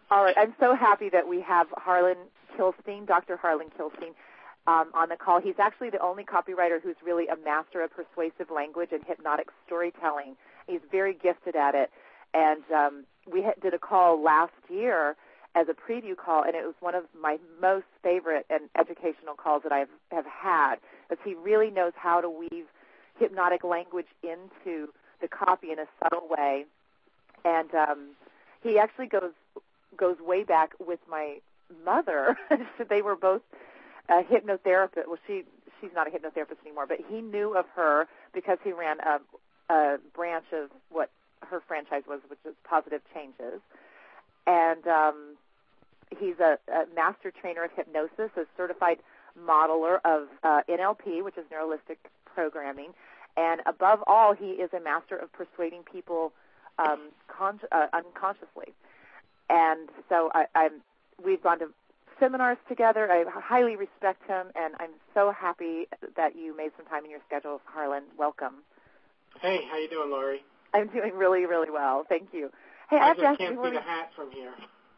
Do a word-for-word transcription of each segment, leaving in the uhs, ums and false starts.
All right. I'm so happy that we have Harlan Kilstein, Doctor Harlan Kilstein, um, on the call. He's actually the only copywriter who's really a master of persuasive language and hypnotic storytelling. He's very gifted at it. And um, we ha- did a call last year as a preview call, and it was one of my most favorite and educational calls that I have, have had, because he really knows how to weave hypnotic language into the copy in a subtle way. And um, he actually goes goes way back with my mother. So they were both a hypnotherapist. Well, she she's not a hypnotherapist anymore, but he knew of her because he ran a, a branch of what her franchise was, which is Positive Changes. And um, he's a, a master trainer of hypnosis, a certified modeler of uh, N L P, which is neuro-linguistic programming. And above all, he is a master of persuading people um, con- uh, unconsciously. And so I, I'm, we've gone to seminars together. I highly respect him, and I'm so happy that you made some time in your schedule, Harlan. Welcome. Hey, how you doing, Laurie? I'm doing really, really well. Thank you. Hey, I, I have just to ask can't you see we... the hat from here.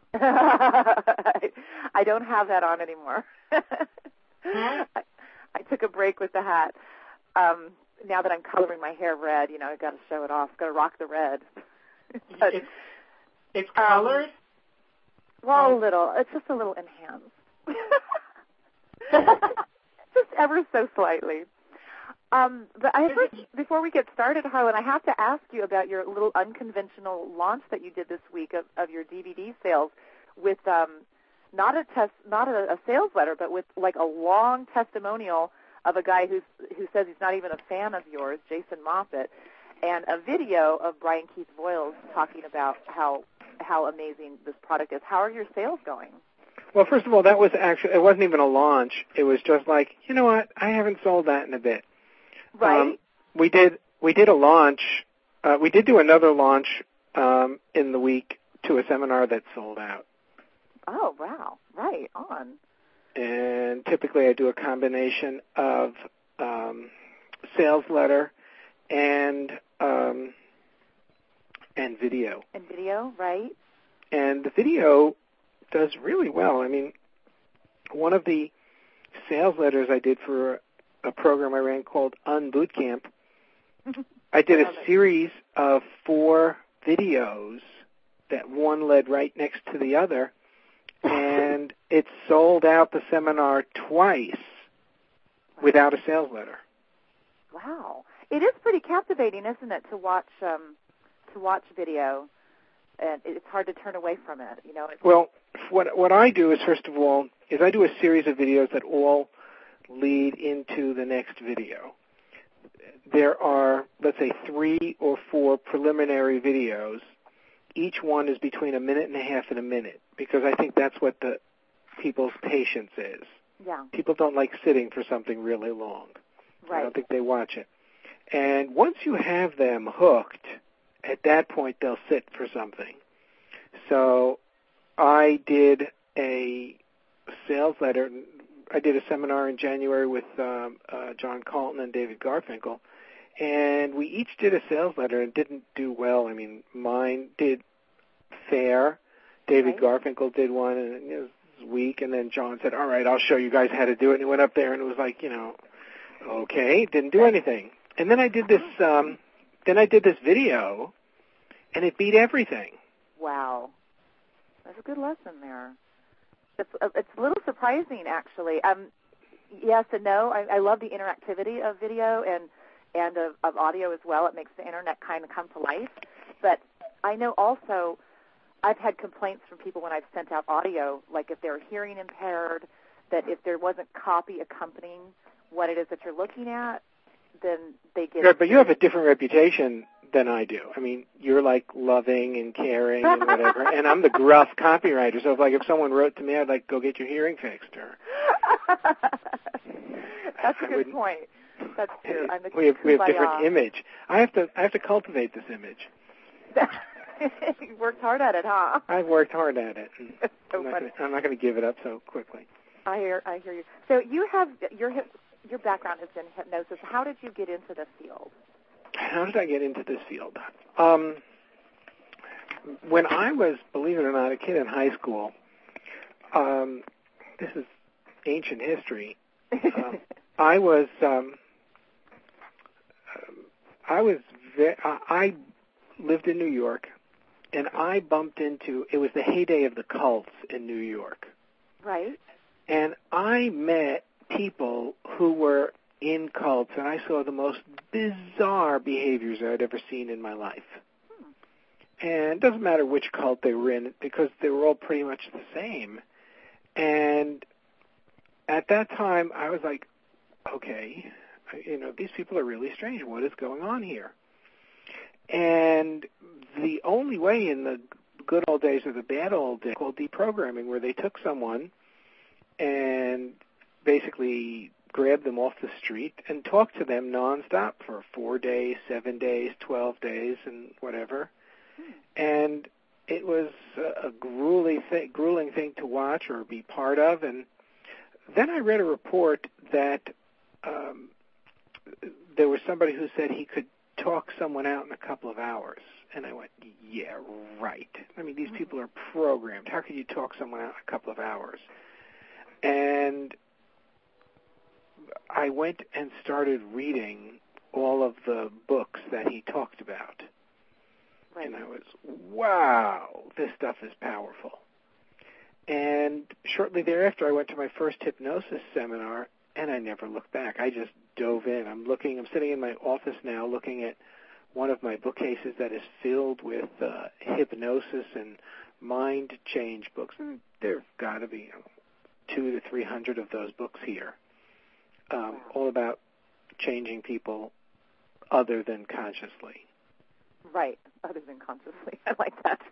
I don't have that on anymore. Huh? I, I took a break with the hat. Um, now that I'm coloring my hair red, you know, I've got to show it off. Got to rock the red. But, it's, it's colored? Um, well, oh. a little. It's just a little enhanced. Just ever so slightly. Um, but I first, before we get started, Harlan, I have to ask you about your little unconventional launch that you did this week of, of your D V D sales with um, not a test, not a, a sales letter, but with like a long testimonial of a guy who's, who says he's not even a fan of yours, Jason Moffat, and a video of Brian Keith Voiles talking about how how amazing this product is. How are your sales going? Well, first of all, that was actually, it wasn't even a launch. It was just like, you know what, I haven't sold that in a bit. Right. Um, we did we did a launch. Uh, we did do another launch um, in the week to a seminar that sold out. Oh, wow. Right, on. And typically I do a combination of um, sales letter and um, and video. And video, right. And the video does really well. I mean, one of the sales letters I did for a program I ran called Unbootcamp, I did a series of four videos that one led right next to the other, and it sold out the seminar twice without a sales letter. Wow. It is pretty captivating, isn't it, to watch um, to watch video, and it's hard to turn away from it. You know. It's well, what what I do is, first of all, is I do a series of videos that all lead into the next video. There are, let's say, three or four preliminary videos. Each one is between a minute and a half and a minute, because I think that's what the people's patience is. Yeah. People don't like sitting for something really long. Right. I don't think they watch it. And once you have them hooked, at that point they'll sit for something. So I did a sales letter. I did a seminar in January with um, uh, John Colton and David Garfinkel, and we each did a sales letter and didn't do well. I mean, mine did fair. David right. Garfinkel did one, and it was weak, and then John said, all right, I'll show you guys how to do it, and he went up there, and it was like, you know, okay, didn't do anything. And then I did this, um, then I did this video, and it beat everything. Wow. That's a good lesson there. It's, it's a little surprising, actually. Um, yes and no. I, I love the interactivity of video and and of, of audio as well. It makes the internet kind of come to life. But I know also I've had complaints from people when I've sent out audio, like if they're hearing impaired, that if there wasn't copy accompanying what it is that you're looking at, then they get... Yeah, but you have a different reputation than I do. I mean, you're like loving and caring and whatever, and I'm the gruff copywriter. So if like if someone wrote to me, I'd like go get your hearing fixed. Or that's a good point. That's true. I'm the we have we have kumbaya. different image. I have to I have to cultivate this image. You worked hard at it, huh? I've worked hard at it. That's so I'm not funny. gonna, I'm not going to give it up so quickly. I hear I hear you. So you have your your background is in hypnosis. How did you get into this field? How did I get into this field? Um, when I was, believe it or not, a kid in high school. Um, this is ancient history. Um, I was, um, I was, ve- I lived in New York, and I bumped into, it was the heyday of the cults in New York. Right. And I met people who were in cults, and I saw the most bizarre behaviors I'd ever seen in my life. Hmm. And it doesn't matter which cult they were in, because they were all pretty much the same. And at that time, I was like, okay, you know, these people are really strange. What is going on here? And the only way in the good old days or the bad old days called deprogramming, where they took someone and basically grabbed them off the street and talked to them nonstop for four days, seven days, twelve days, and whatever. Hmm. And it was a grueling thing, grueling thing to watch or be part of. And then I read a report that um, there was somebody who said he could talk someone out in a couple of hours. And I went, yeah, right. I mean, these people are programmed. How can you talk someone out in a couple of hours? And I went and started reading all of the books that he talked about. Right. And I was, wow, this stuff is powerful. And shortly thereafter, I went to my first hypnosis seminar, and I never looked back. I just dove in. I'm looking, I'm sitting in my office now looking at one of my bookcases that is filled with uh, hypnosis and mind change books. And there've got to be you know, two to three hundred of those books here, um, wow. all about changing people other than consciously. Right, other than consciously. I like that.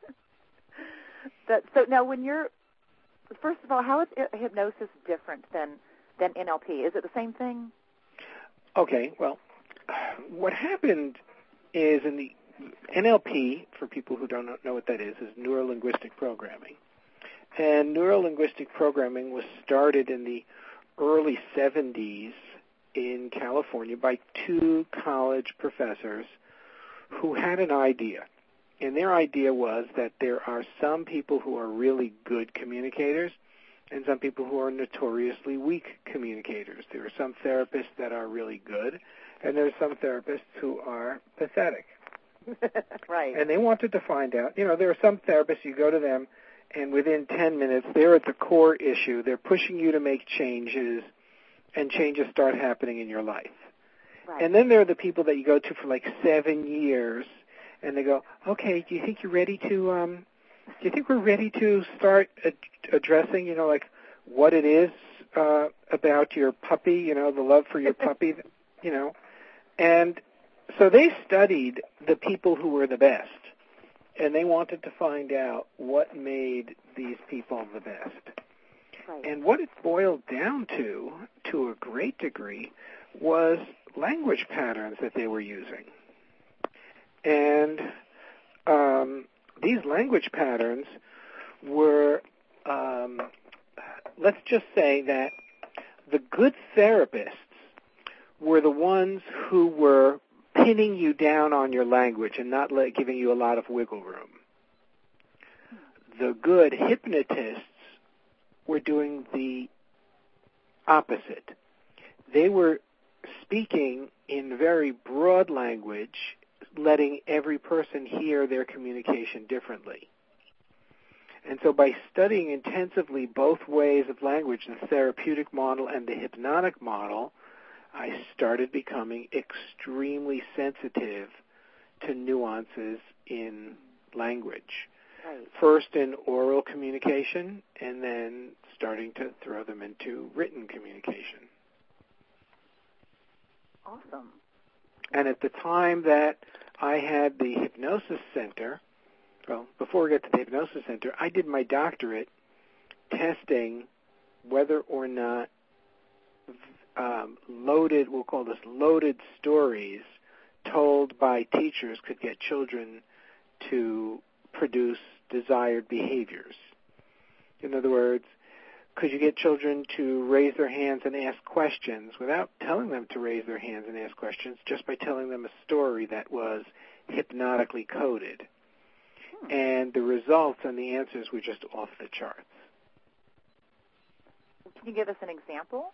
that. So now, when you're, first of all, how is hypnosis different than than N L P? Is it the same thing? Okay, well, what happened is in the N L P, for people who don't know what that is, is neuro-linguistic programming. And neuro-linguistic programming was started in the early seventies in California by two college professors who had an idea. And their idea was that there are some people who are really good communicators and some people who are notoriously weak communicators. There are some therapists that are really good, and there are some therapists who are pathetic. Right. And they wanted to find out, you know, there are some therapists, you go to them, and within ten minutes, they're at the core issue. They're pushing you to make changes, and changes start happening in your life. Right. And then there are the people that you go to for like seven years, and they go, okay, do you think you're ready to, um, do you think we're ready to start ad- addressing, you know, like what it is uh, about your puppy, you know, the love for your puppy, you know? And so they studied the people who were the best, and they wanted to find out what made these people the best. Right. And what it boiled down to, to a great degree, was language patterns that they were using. And um, these language patterns were, um, let's just say that the good therapists were the ones who were pinning you down on your language and not let, giving you a lot of wiggle room. The good hypnotists were doing the opposite. They were speaking in very broad language, letting every person hear their communication differently. And so by studying intensively both ways of language, the therapeutic model and the hypnotic model, I started becoming extremely sensitive to nuances in language. Right. First in oral communication, and then starting to throw them into written communication. Awesome. And at the time that I had the Hypnosis Center, well, before we get to the Hypnosis Center, I did my doctorate testing whether or not um, loaded, we'll call this loaded stories told by teachers could get children to produce desired behaviors. In other words, could you get children to raise their hands and ask questions without telling them to raise their hands and ask questions, just by telling them a story that was hypnotically coded? Hmm. and the results and the answers were just off the charts. Can you give us an example?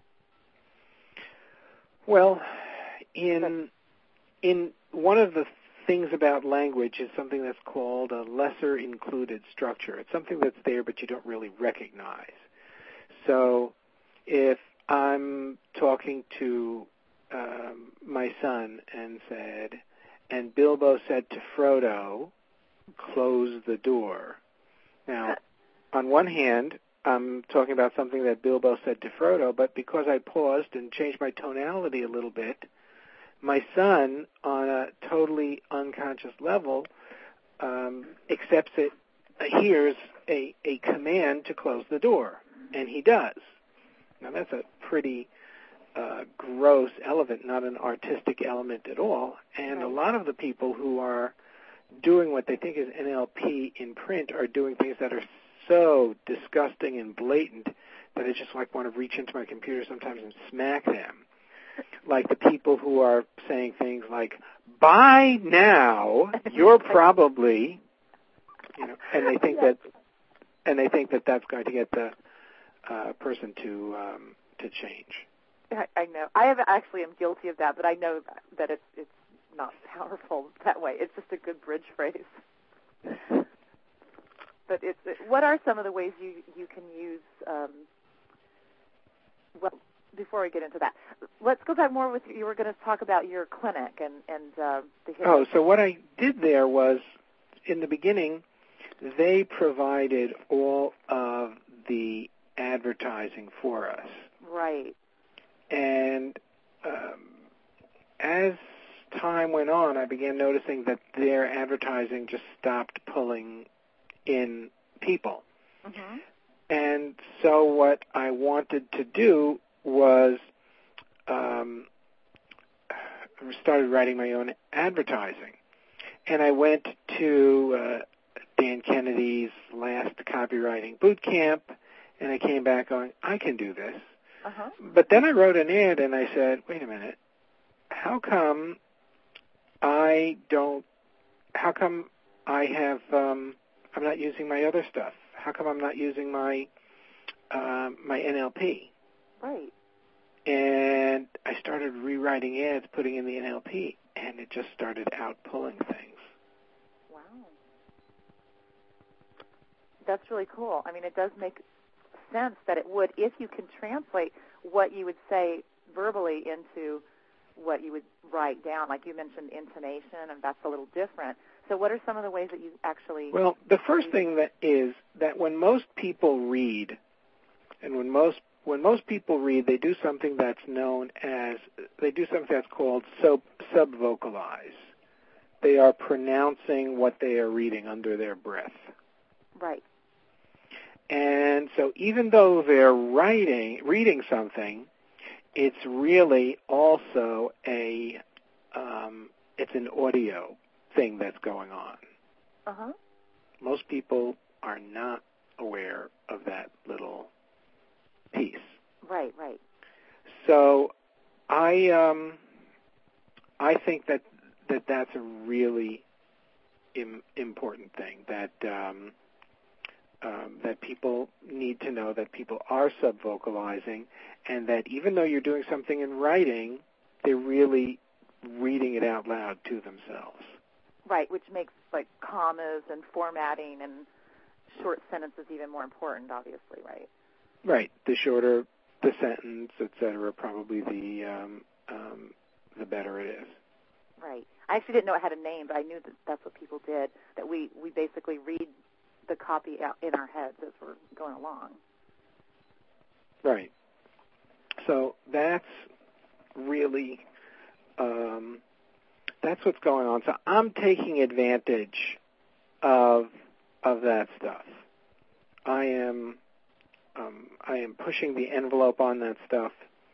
Well, in in one of the things about language is something that's called a lesser included structure. It's something that's there but you don't really recognize. So if I'm talking to um, my son and said, and Bilbo said to Frodo, close the door. Now, on one hand, I'm talking about something that Bilbo said to Frodo, but because I paused and changed my tonality a little bit, my son, on a totally unconscious level, um, accepts it, hears a, a command to close the door, and he does. Now, that's a pretty uh, gross element, not an artistic element at all, and a lot of the people who are doing what they think is N L P in print are doing things that are so disgusting and blatant that I just like want to reach into my computer sometimes and smack them. Like the people who are saying things like, by now, you're probably, you know, and they think that, and they think that that's going to get the uh, person to um, to change. I, I know. I have actually am guilty of that, but I know that it's it's not powerful that way. It's just a good bridge phrase. But it's it, what are some of the ways you you can use? Um, well, before we get into that, let's go back more with you. You were going to talk about your clinic and and uh, the. Oh, so what I did there was, in the beginning, they provided all of the advertising for us. Right. And um, as time went on, I began noticing that their advertising just stopped pulling in people. Mm-hmm. And so what I wanted to do was um, started writing my own advertising. And I went to uh, Dan Kennedy's last copywriting boot camp, and I came back going, I can do this. Uh-huh. But then I wrote an ad, and I said, wait a minute, how come I don't, how come I have, um, I'm not using my other stuff? How come I'm not using my uh, my N L P? Right. And I started rewriting ads, putting in the N L P, and it just started out pulling things. Wow. That's really cool. I mean, it does make sense that it would if you can translate what you would say verbally into what you would write down. Like you mentioned intonation, and that's a little different. So what are some of the ways that you actually... Well, the first thing that is that when most people read, and when most when most people read, they do something that's known as, they do something that's called sub, subvocalize. They are pronouncing what they are reading under their breath. Right. And so even though they're writing, reading something, it's really also a, um, it's an audio thing that's going on. Uh-huh. Most people are not aware of that little piece. Right, right. So I, um, I think that, that that's a really im- important thing, that, um, Um, that people need to know that people are subvocalizing, and that even though you're doing something in writing, they're really reading it out loud to themselves. Right, which makes like commas and formatting and short sentences even more important, obviously, right? Right. The shorter the sentence, et cetera, probably the um, um, the better it is. Right. I actually didn't know it had a name, but I knew that that's what people did. That we we basically read the copy out in our heads as we're going along. Right. So that's really, um, that's what's going on. So I'm taking advantage of of that stuff. I am, um, I am pushing the envelope on that stuff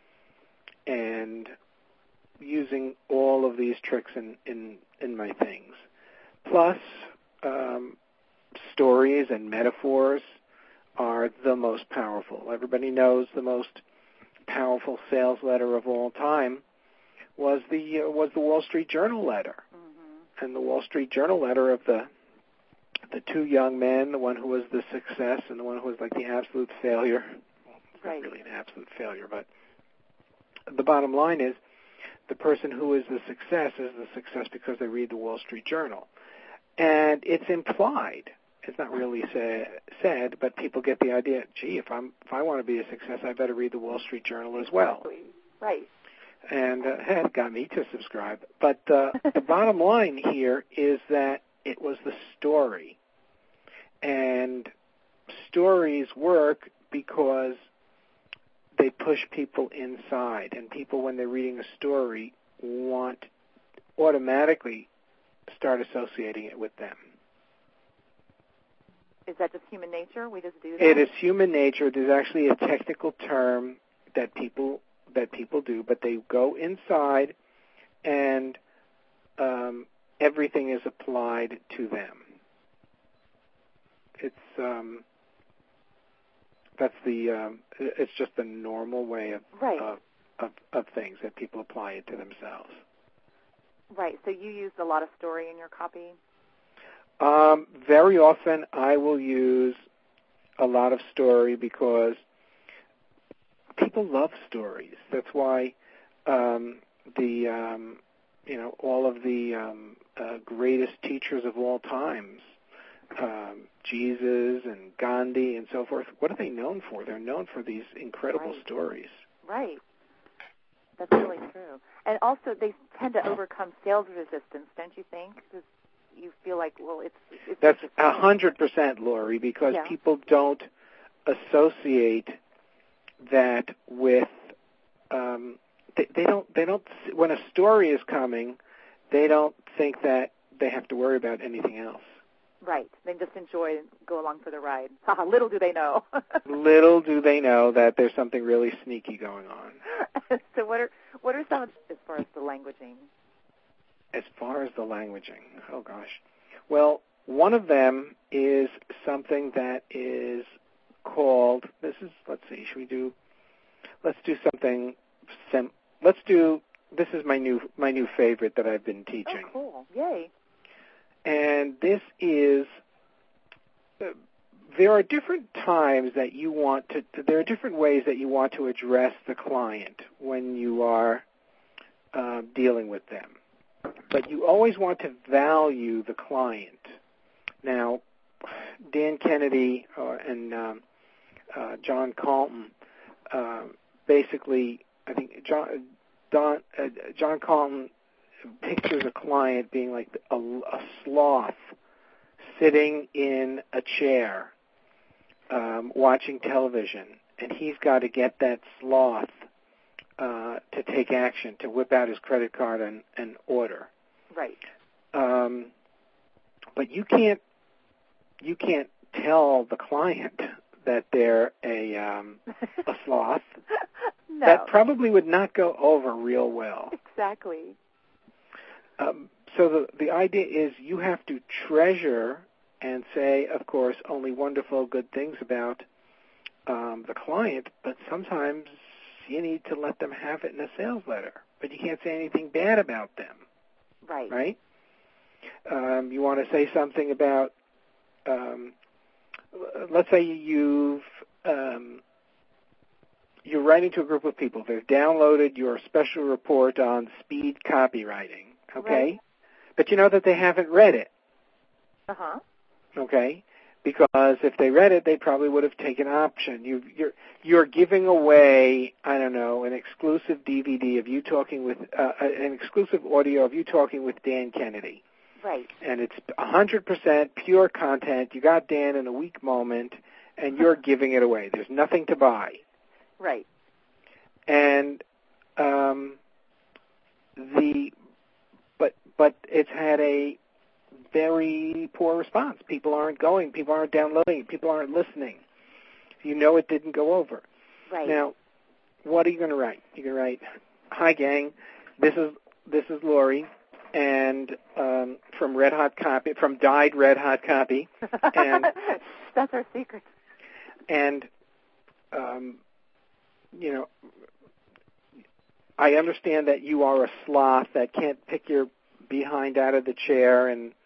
and using all of these tricks in, in, in my things. Plus, um, stories and metaphors are the most powerful. Everybody knows the most powerful sales letter of all time was the uh, was the Wall Street Journal letter. Mm-hmm. And the Wall Street Journal letter of the the two young men, the one who was the success and the one who was like the absolute failure. Well, it's right. not really an absolute failure, but the bottom line is the person who is the success is the success because they read the Wall Street Journal. And it's implied. It's not really say, said, but people get the idea, gee, if I'm if I want to be a success, I better read the Wall Street Journal as well. Exactly. Right. And uh, it got me to subscribe. But uh, the bottom line here is that it was the story. And stories work because they push people inside. And people, when they're reading a story, want automatically start associating it with them. Is that just human nature? We just do that? It is human nature. There's actually a technical term that people that people do, but they go inside and um, everything is applied to them. It's um, that's the um, it's just the normal way of, right. of of of things that people apply it to themselves. Right. So you used a lot of story in your copy? Um, very often I will use a lot of story because people love stories. That's why um, the um, you know all of the um, uh, greatest teachers of all times, um, Jesus and Gandhi and so forth. What are they known for? They're known for these incredible right. stories. Right. That's really true. And also, they tend to overcome sales resistance, don't you think? Because you feel like, well, it's... it's That's a hundred percent, Lori, because yeah. people don't associate that with... Um, they, they don't. They don't. When a story is coming, they don't think that they have to worry about anything else. Right. They just enjoy and go along for the ride. Little do they know. Little do they know that there's something really sneaky going on. So what are what are some, as far as the languaging? As far as the languaging, oh gosh. Well, one of them is something that is called, this is, let's see, should we do, let's do something, sim, let's do, this is my new my new favorite that I've been teaching. Oh, cool. Yay. And this is, uh, there are different times that you want to, there are different ways that you want to address the client when you are uh, dealing with them. But you always want to value the client. Now, Dan Kennedy uh, and um, uh, John Calton uh, basically, I think John, Don, uh, John Calton pictures a client being like a, a sloth sitting in a chair um, watching television, and he's got to get that sloth uh, to take action, to whip out his credit card and, and order. Right. Um, but you can't you can't tell the client that they're a um, a sloth. No. That probably would not go over real well. Exactly. Um, so the the idea is you have to treasure and say, of course, only wonderful, good things about um, the client, but sometimes you need to let them have it in a sales letter. But you can't say anything bad about them. Right. Right? Um, you want to say something about, um, let's say you've, um, you're writing to a group of people. They've downloaded your special report on speed copywriting, okay? Right. But you know that they haven't read it, Uh-huh. okay? Because if they read it, they probably would have taken option. You, you're you're giving away, I don't know, an exclusive D V D of you talking with, uh, an exclusive audio of you talking with Dan Kennedy. Right. And it's one hundred percent pure content. You got Dan in a weak moment, and you're giving it away. There's nothing to buy. Right. And um, the but but it's had a very poor response. People aren't going. People aren't downloading. People aren't listening. You know it didn't go over. Right. Now, what are you going to write? You're going to write, "Hi, gang. This is this is Lori, and um, from Red Hot Copy, from Dyed Red Hot Copy, and that's our secret. And um, you know, I understand that you are a sloth that can't pick your behind out of the chair and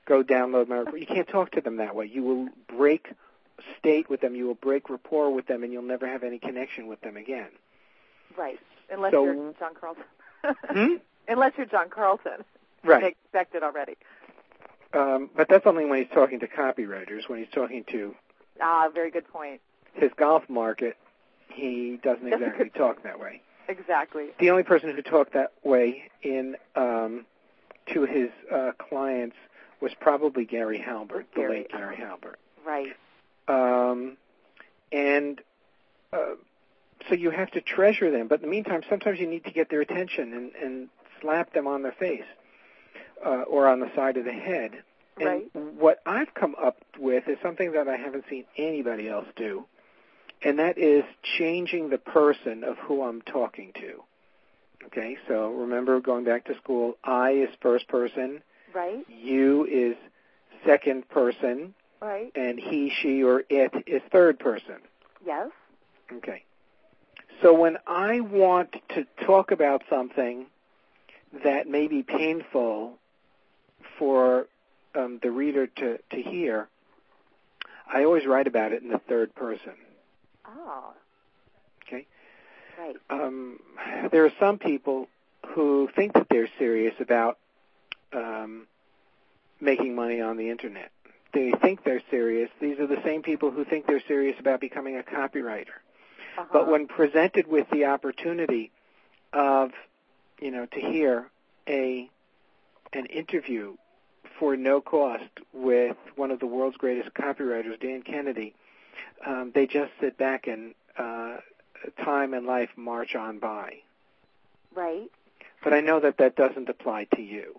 go download my report. You can't talk to them that way. You will break state with them. You will break rapport with them, and you'll never have any connection with them again. Right. Unless so, you're John Carlton. hmm? Unless you're John Carlton. Right. They expect it already. Um, but that's only when he's talking to copywriters. When he's talking to Ah, very good point. his golf market, he doesn't That's exactly talk that way. Exactly. The only person who talked that way in um, to his uh, clients was probably Gary Halbert, the Gary, late Gary Halbert. Right. Um, and uh, so you have to treasure them. But in the meantime, sometimes you need to get their attention and, and slap them on their face uh, or on the side of the head. And right. what I've come up with is something that I haven't seen anybody else do, and that is changing the person of who I'm talking to. Okay, so remember, going back to school, I is first person. Right. You is second person. Right. And he, she, or it is third person. Yes. Okay. So when I want to talk about something that may be painful for um, the reader to, to hear, I always write about it in the third person. Oh. Okay. Right. Um, there are some people who think that they're serious about um, making money on the Internet. They think they're serious. These are the same people who think they're serious about becoming a copywriter. Uh-huh. But when presented with the opportunity of, you know, to hear a an interview for no cost with one of the world's greatest copywriters, Dan Kennedy, um, they just sit back and uh, time and life march on by. Right. But I know that that doesn't apply to you.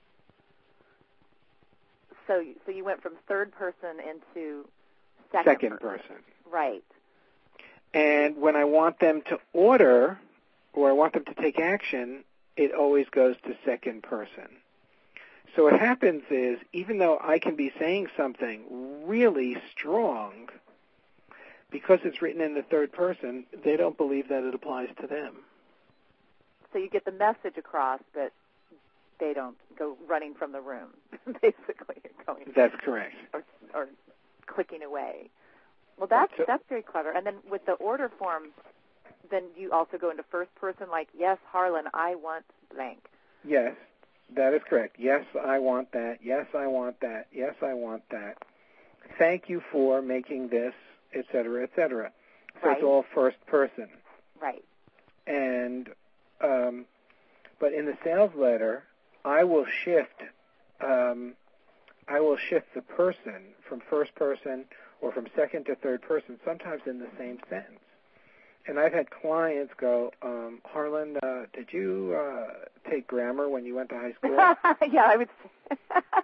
So, so you went from third person into second, Second person. person. Right. And when I want them to order or I want them to take action, it always goes to second person. So what happens is, even though I can be saying something really strong, because it's written in the third person, they don't believe that it applies to them. So you get the message across, but they don't go running from the room, basically. Going That's correct. Or, or clicking away. Well, that's So, that's very clever. And then with the order form, then you also go into first person, like, yes, Harlan, I want blank. Yes, that is correct. Yes, I want that. Yes, I want that. Yes, I want that. Thank you for making this, et cetera, et cetera. So Right. it's all first person. Right. And um, but in the sales letter, I will shift. Um, I will shift the person from first person or from second to third person, sometimes in the same sentence. And I've had clients go, um, Harlan, uh, did you uh, take grammar when you went to high school? Yeah, I would say.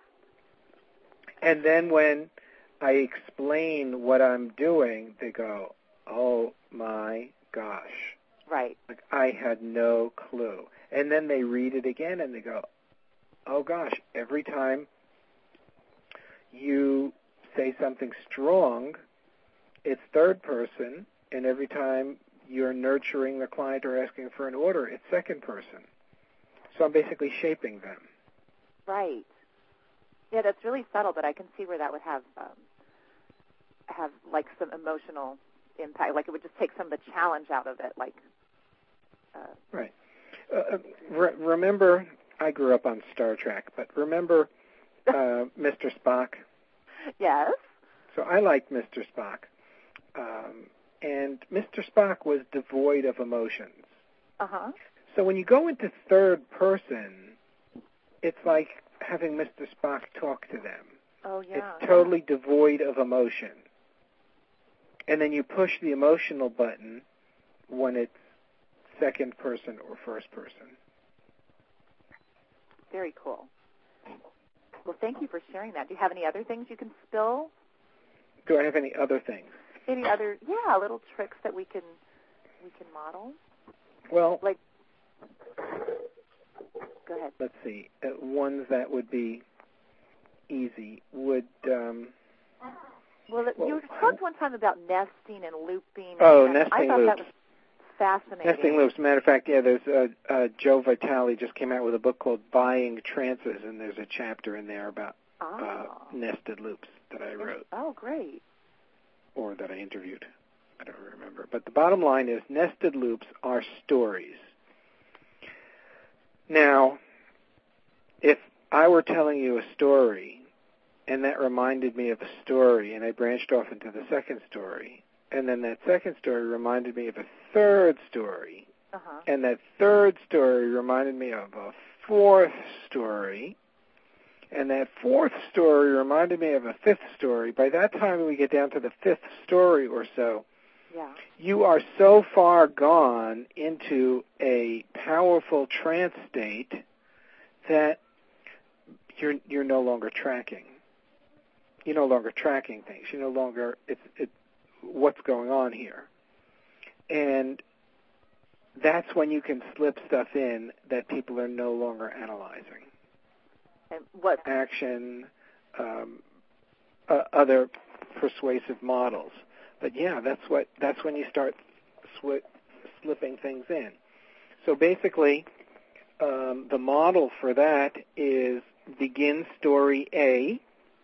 And then when I explain what I'm doing, they go, oh, my gosh. Right. Like, I had no clue. And then they read it again and they go, oh, gosh, every time you say something strong, it's third person, and every time you're nurturing the client or asking for an order, it's second person. So I'm basically shaping them. Right. Yeah, that's really subtle, but I can see where that would have um, have like some emotional impact. Like it would just take some of the challenge out of it. Like. Uh, right. Uh, re- remember, I grew up on Star Trek, but remember uh, Mister Spock? Yes. So I liked Mister Spock. Um, and Mister Spock was devoid of emotions. Uh-huh. So when you go into third person, it's like having Mister Spock talk to them. Oh, yeah. It's totally devoid of emotion. And then you push the emotional button when it's second person or first person. Very cool. Well, thank you for sharing that. Do you have any other things you can spill? Do I have any other things? Any other, yeah, little tricks that we can we can model? Well, like, go ahead. Let's see. Uh, ones that would be easy would. Um, well, well, you talked one time about nesting and looping. Oh, and nesting I thought loops. that was fascinating. Nesting loops. Matter of fact, yeah, there's uh, uh, Joe Vitale just came out with a book called Buying Trances, and there's a chapter in there about oh. uh, nested loops that I wrote. Oh, great. Or that I interviewed. I don't remember. But the bottom line is nested loops are stories. Now, if I were telling you a story, and that reminded me of a story, and I branched off into the second story, and then that second story reminded me of a third story, uh-huh. and that third story reminded me of a fourth story, and that fourth story reminded me of a fifth story. By that time we get down to the fifth story or so, yeah. you are so far gone into a powerful trance state that you're you're no longer tracking. You're no longer tracking things. You're no longer it's it's what's going on here. And that's when you can slip stuff in that people are no longer analyzing. And what action, um, uh, other persuasive models. But yeah, that's what that's when you start sw- slipping things in. So basically, um, the model for that is begin story A,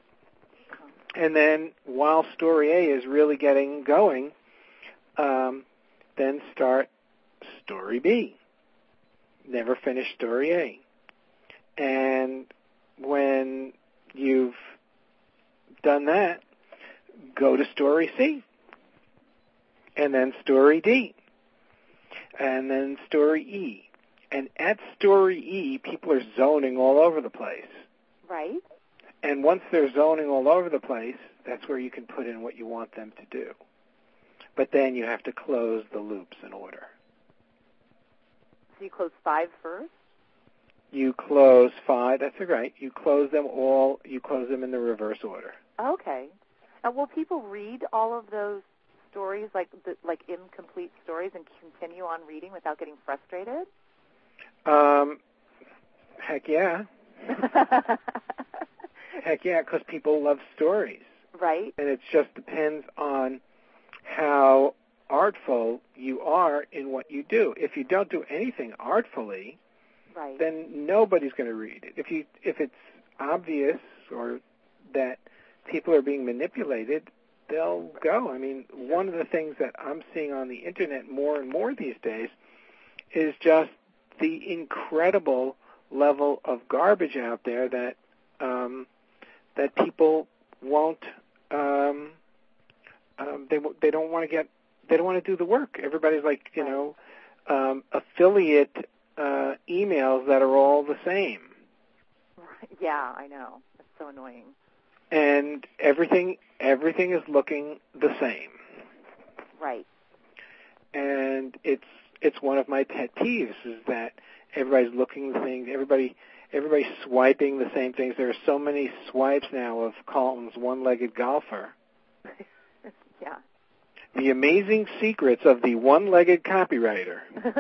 and then while story A is really getting going, um, then start story B. Never finish story A. And when you've done that, go to story C, and then story D, and then story E. And at story E, people are zoning all over the place. Right. And once they're zoning all over the place, that's where you can put in what you want them to do. But then you have to close the loops in order. So you close five first? You close five, that's right. You close them all, you close them in the reverse order. Okay. And will people read all of those stories, like the, like incomplete stories, and continue on reading without getting frustrated? Um, heck yeah. Heck yeah, because people love stories. Right. And it just depends on how artful you are in what you do. If you don't do anything artfully, right. then nobody's going to read it. If you if it's obvious or that people are being manipulated, they'll go. I mean, one of the things that I'm seeing on the internet more and more these days is just the incredible level of garbage out there that um, that people won't. Um, um, they they don't want to get. They don't want to do the work. Everybody's like, you know, um, affiliate uh, emails that are all the same. Yeah, I know. It's so annoying. And everything everything is looking the same. Right. And it's it's one of my pet peeves is that everybody's looking the things. Everybody everybody's swiping the same things. There are so many swipes now of Carlton's One-Legged Golfer. Yeah. The amazing secrets of the one-legged copywriter.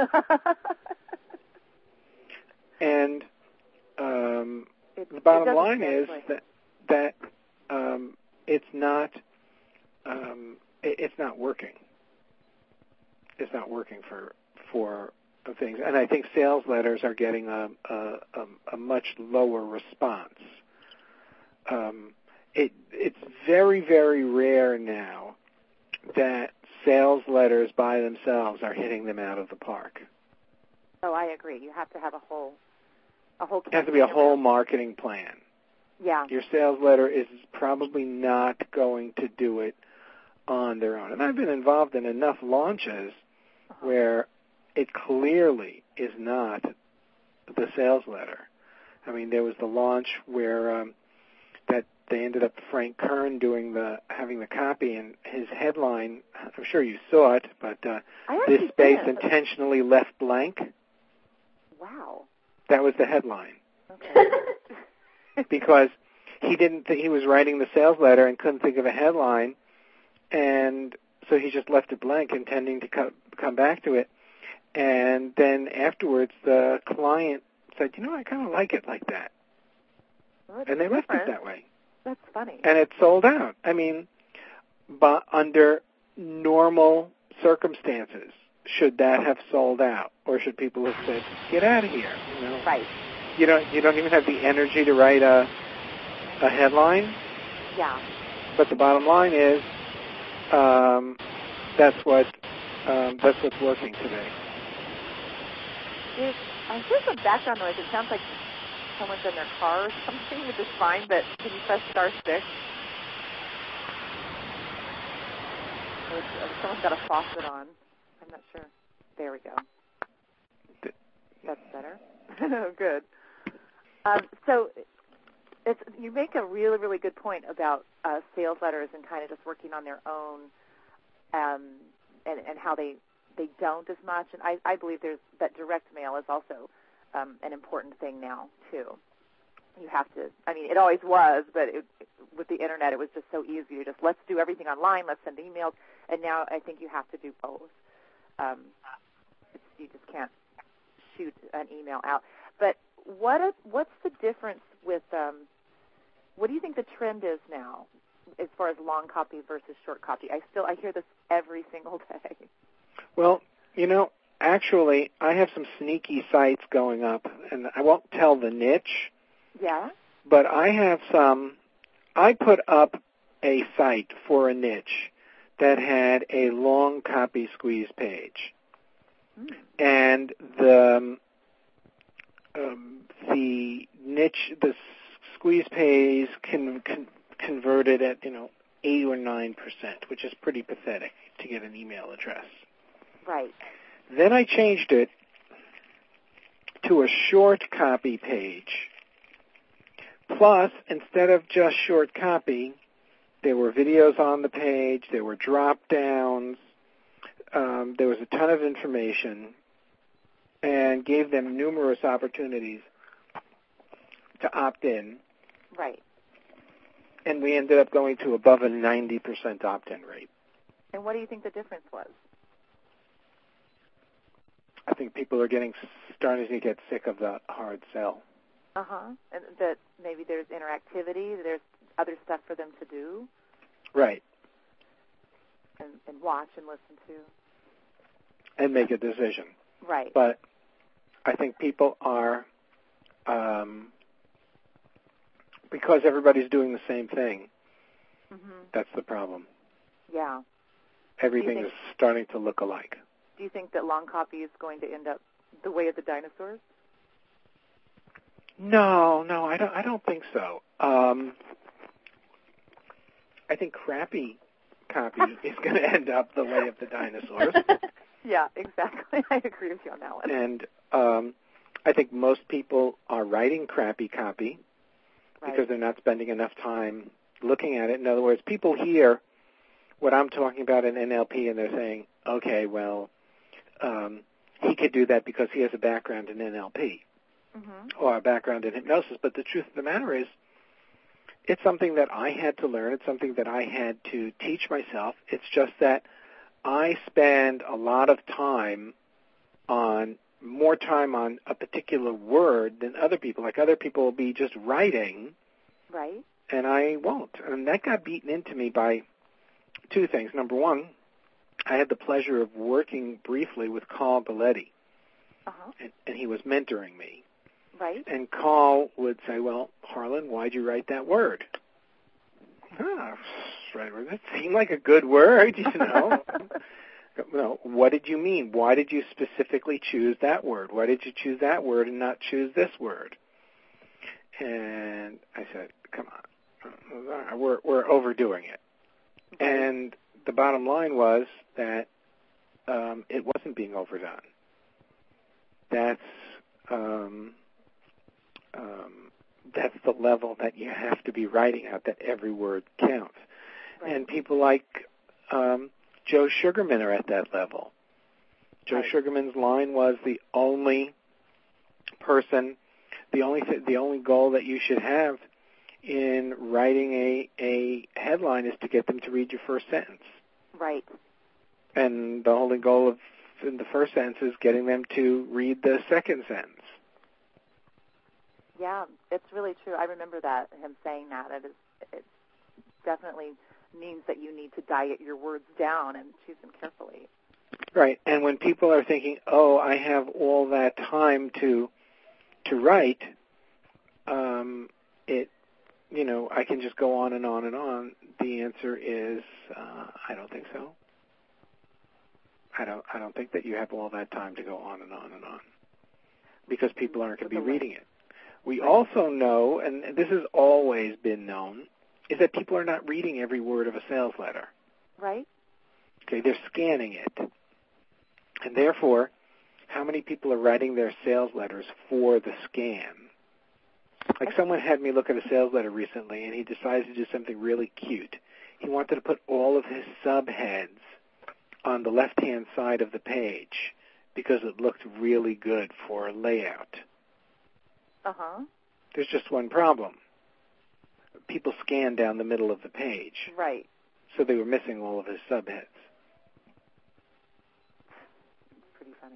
And um, it, the bottom line translate. is that that um, it's not um, it, it's not working. It's not working for for things, and I think sales letters are getting a a, a, a much lower response. Um, it it's very very rare now that sales letters by themselves are hitting them out of the park. Oh, I agree. You have to have a whole a whole. It has to be a whole marketing plan. Yeah. Your sales letter is probably not going to do it on their own. And I've been involved in enough launches uh-huh. where it clearly is not the sales letter. I mean, there was the launch where um, that they ended up Frank Kern doing the having the copy, and his headline, I'm sure you saw it, but uh, this space did. intentionally left blank. Wow. That was the headline. Okay. Because he didn't th- he was writing the sales letter and couldn't think of a headline, and so he just left it blank, intending to co- come back to it. And then afterwards, the client said, you know, I kind of like it like that. Well, and they left different. it that way. That's funny. And it sold out. I mean, but under normal circumstances, should that have sold out? Or should people have said, get out of here? You know? Right. You don't, you don't even have the energy to write a a headline. Yeah. But the bottom line is, um, that's what um, that's what's working today. There's, I hear some background noise. It sounds like someone's in their car or something, which is fine, but can you press star six? Or someone's got a faucet on. I'm not sure. There we go. That's better. Good. Um, so it's, you make a really, really good point about uh, sales letters and kind of just working on their own um, and, and how they they don't as much. And I, I believe there's that direct mail is also um, an important thing now, too. You have to, I mean, it always was, but it, with the Internet, it was just so easy to just, let's do everything online, let's send emails, and now I think you have to do both. Um, it's, you just can't shoot an email out. But what a, what's the difference with, um, what do you think the trend is now as far as long copy versus short copy? I still, I hear this every single day. Well, you know, actually, I have some sneaky sites going up, and I won't tell the niche. Yeah? But I have some, I put up a site for a niche that had a long copy squeeze page. Mm. And the um, um, the niche, the squeeze page can, can converted at, you know, eight or nine percent, which is pretty pathetic to get an email address. Right. Then I changed it to a short copy page. Plus, instead of just short copy, there were videos on the page, there were drop-downs, um, there was a ton of information, and gave them numerous opportunities to opt in. Right. And we ended up going to above a ninety percent opt-in rate. And what do you think the difference was? I think people are getting starting to get sick of the hard sell. Uh-huh. And that maybe there's interactivity, there's other stuff for them to do. Right. And, and watch and listen to. And make a decision. Right. But I think people are, um, because everybody's doing the same thing, mm-hmm. That's the problem. Yeah. Everything think, is starting to look alike. Do you think that long copy is going to end up the way of the dinosaurs? No, no, I don't. I don't think so. Um, I think crappy copy is going to end up the way of the dinosaurs. Yeah, exactly. I agree with you on that one. And um, I think most people are writing crappy copy right. because they're not spending enough time looking at it. In other words, people hear what I'm talking about in N L P, and they're saying, "Okay, well, um, he could do that because he has a background in N L P." Mm-hmm. Or a background in hypnosis, but the truth of the matter is it's something that I had to learn. It's something that I had to teach myself. It's just that I spend a lot of time on, more time on a particular word than other people. Like other people will be just writing, right? And I won't. And that got beaten into me by two things. Number one, I had the pleasure of working briefly with Carl Belletti, uh-huh. and, and he was mentoring me. Right. And Carl would say, well, Harlan, why'd you write that word? Oh, that seemed like a good word, you know. No, what did you mean? Why did you specifically choose that word? Why did you choose that word and not choose this word? And I said, come on, we're, we're overdoing it. Right. And the bottom line was that um, it wasn't being overdone. That's... Um, Um, that's the level that you have to be writing at, that every word counts. Right. And people like um, Joe Sugarman are at that level. Joe right. Sugarman's line was the only person, the only th- the only goal that you should have in writing a, a headline is to get them to read your first sentence. Right. And the only goal of in the first sentence is getting them to read the second sentence. Yeah, it's really true. I remember that, him saying that. It, is, it definitely means that you need to diet your words down and choose them carefully. Right, and when people are thinking, oh, I have all that time to to write, um, it you know, I can just go on and on and on. The answer is, uh, I don't think so. I don't. I don't think that you have all that time to go on and on and on, because people aren't going to be reading it. We also know, and this has always been known, is that people are not reading every word of a sales letter. Right. Okay, they're scanning it, and therefore, how many people are writing their sales letters for the scan? Like someone had me look at a sales letter recently, and he decided to do something really cute. He wanted to put all of his subheads on the left-hand side of the page because it looked really good for layout. Uh-huh. There's just one problem. People scanned down the middle of the page. Right. So they were missing all of his subheads. Pretty funny.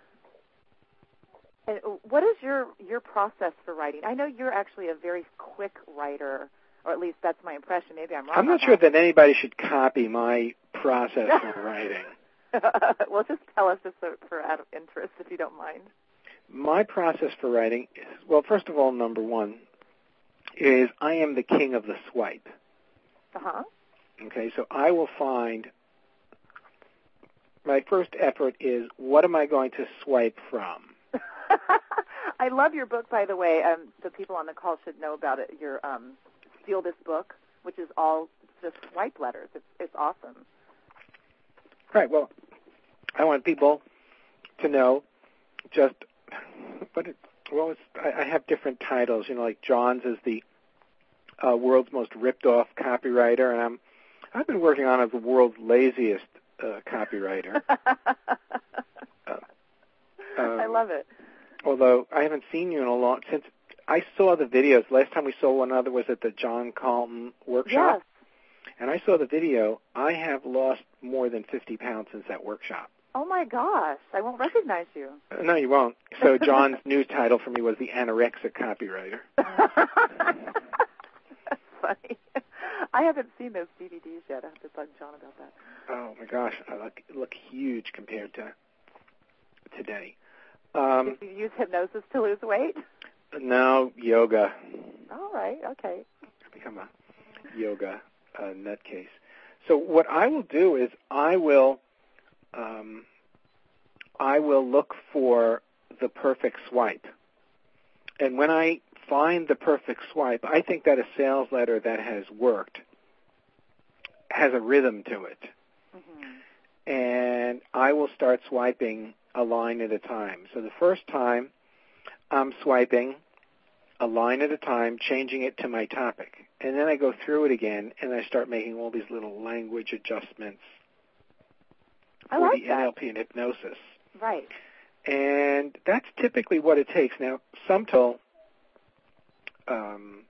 And what is your, your process for writing? I know you're actually a very quick writer, or at least that's my impression. Maybe I'm wrong. I'm not sure that anybody should copy my process for writing. Well, just tell us just for, for out of interest, if you don't mind. My process for writing is, well, first of all, number one, is I am the king of the swipe. Uh-huh. Okay, so I will find, my first effort is, what am I going to swipe from? I love your book, by the way. Um, the people on the call should know about it. Your um, Steal This Book, which is all just swipe letters. It's, it's awesome. Right, well, I want people to know just what it, well, it's, I, I have different titles, you know, like John's is the uh, world's most ripped-off copywriter, and I'm, I've been working on as the world's laziest uh, copywriter. uh, um, I love it. Although I haven't seen you in a long, since I saw the videos, last time we saw one other was at the John Calton workshop. Yes. And I saw the video. I have lost more than fifty pounds since that workshop. Oh, my gosh. I won't recognize you. Uh, no, you won't. So John's new title for me was the Anorexic Copywriter. That's funny. I haven't seen those D V Ds yet. I have to bug John about that. Oh, my gosh. I look, look huge compared to today. Um, Did you use hypnosis to lose weight? No, yoga. All right. Okay. I've become a yoga uh, nutcase. So what I will do is I will um, I will look for the perfect swipe. And when I find the perfect swipe, I think that a sales letter that has worked has a rhythm to it. Mm-hmm. And I will start swiping a line at a time. So the first time I'm swiping a line at a time, changing it to my topic. And then I go through it again, and I start making all these little language adjustments I for like the that. N L P and hypnosis. Right. And that's typically what it takes. Now, some people, um,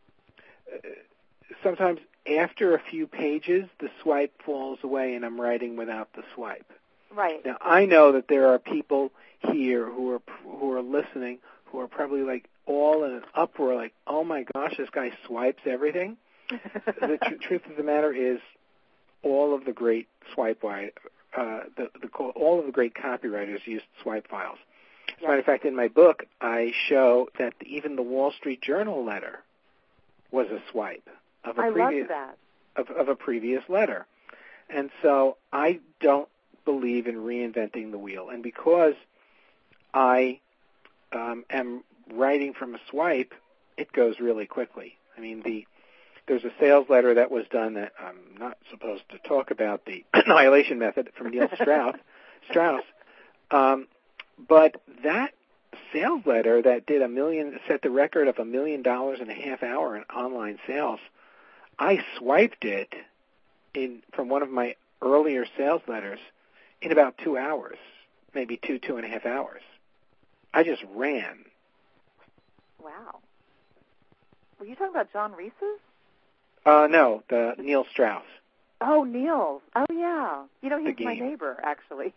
sometimes after a few pages, the swipe falls away, and I'm writing without the swipe. Right. Now, I know that there are people here who are who are listening who are probably like all in an uproar, like, oh my gosh, this guy swipes everything. The tr- truth of the matter is, all of the great swipe wi- uh, the, the all of the great copywriters used swipe files. As a matter of fact, in my book, I show that even the Wall Street Journal letter was a swipe of a I previous love that. Of, of a previous letter, and so I don't believe in reinventing the wheel. And because I um, am writing from a swipe, it goes really quickly. I mean, the there's a sales letter that was done that I'm not supposed to talk about, the Annihilation Method from Neil Strauss. Strauss, um, but that sales letter that did a million, set the record of a million dollars and a half hour in online sales, I swiped it in from one of my earlier sales letters in about two hours, maybe two, two and a half hours. I just ran. Wow. Were you talking about John Reese's? Uh, no, the Neil Strauss. Oh, Neil. Oh, yeah. You know, he's The my game. neighbor, actually.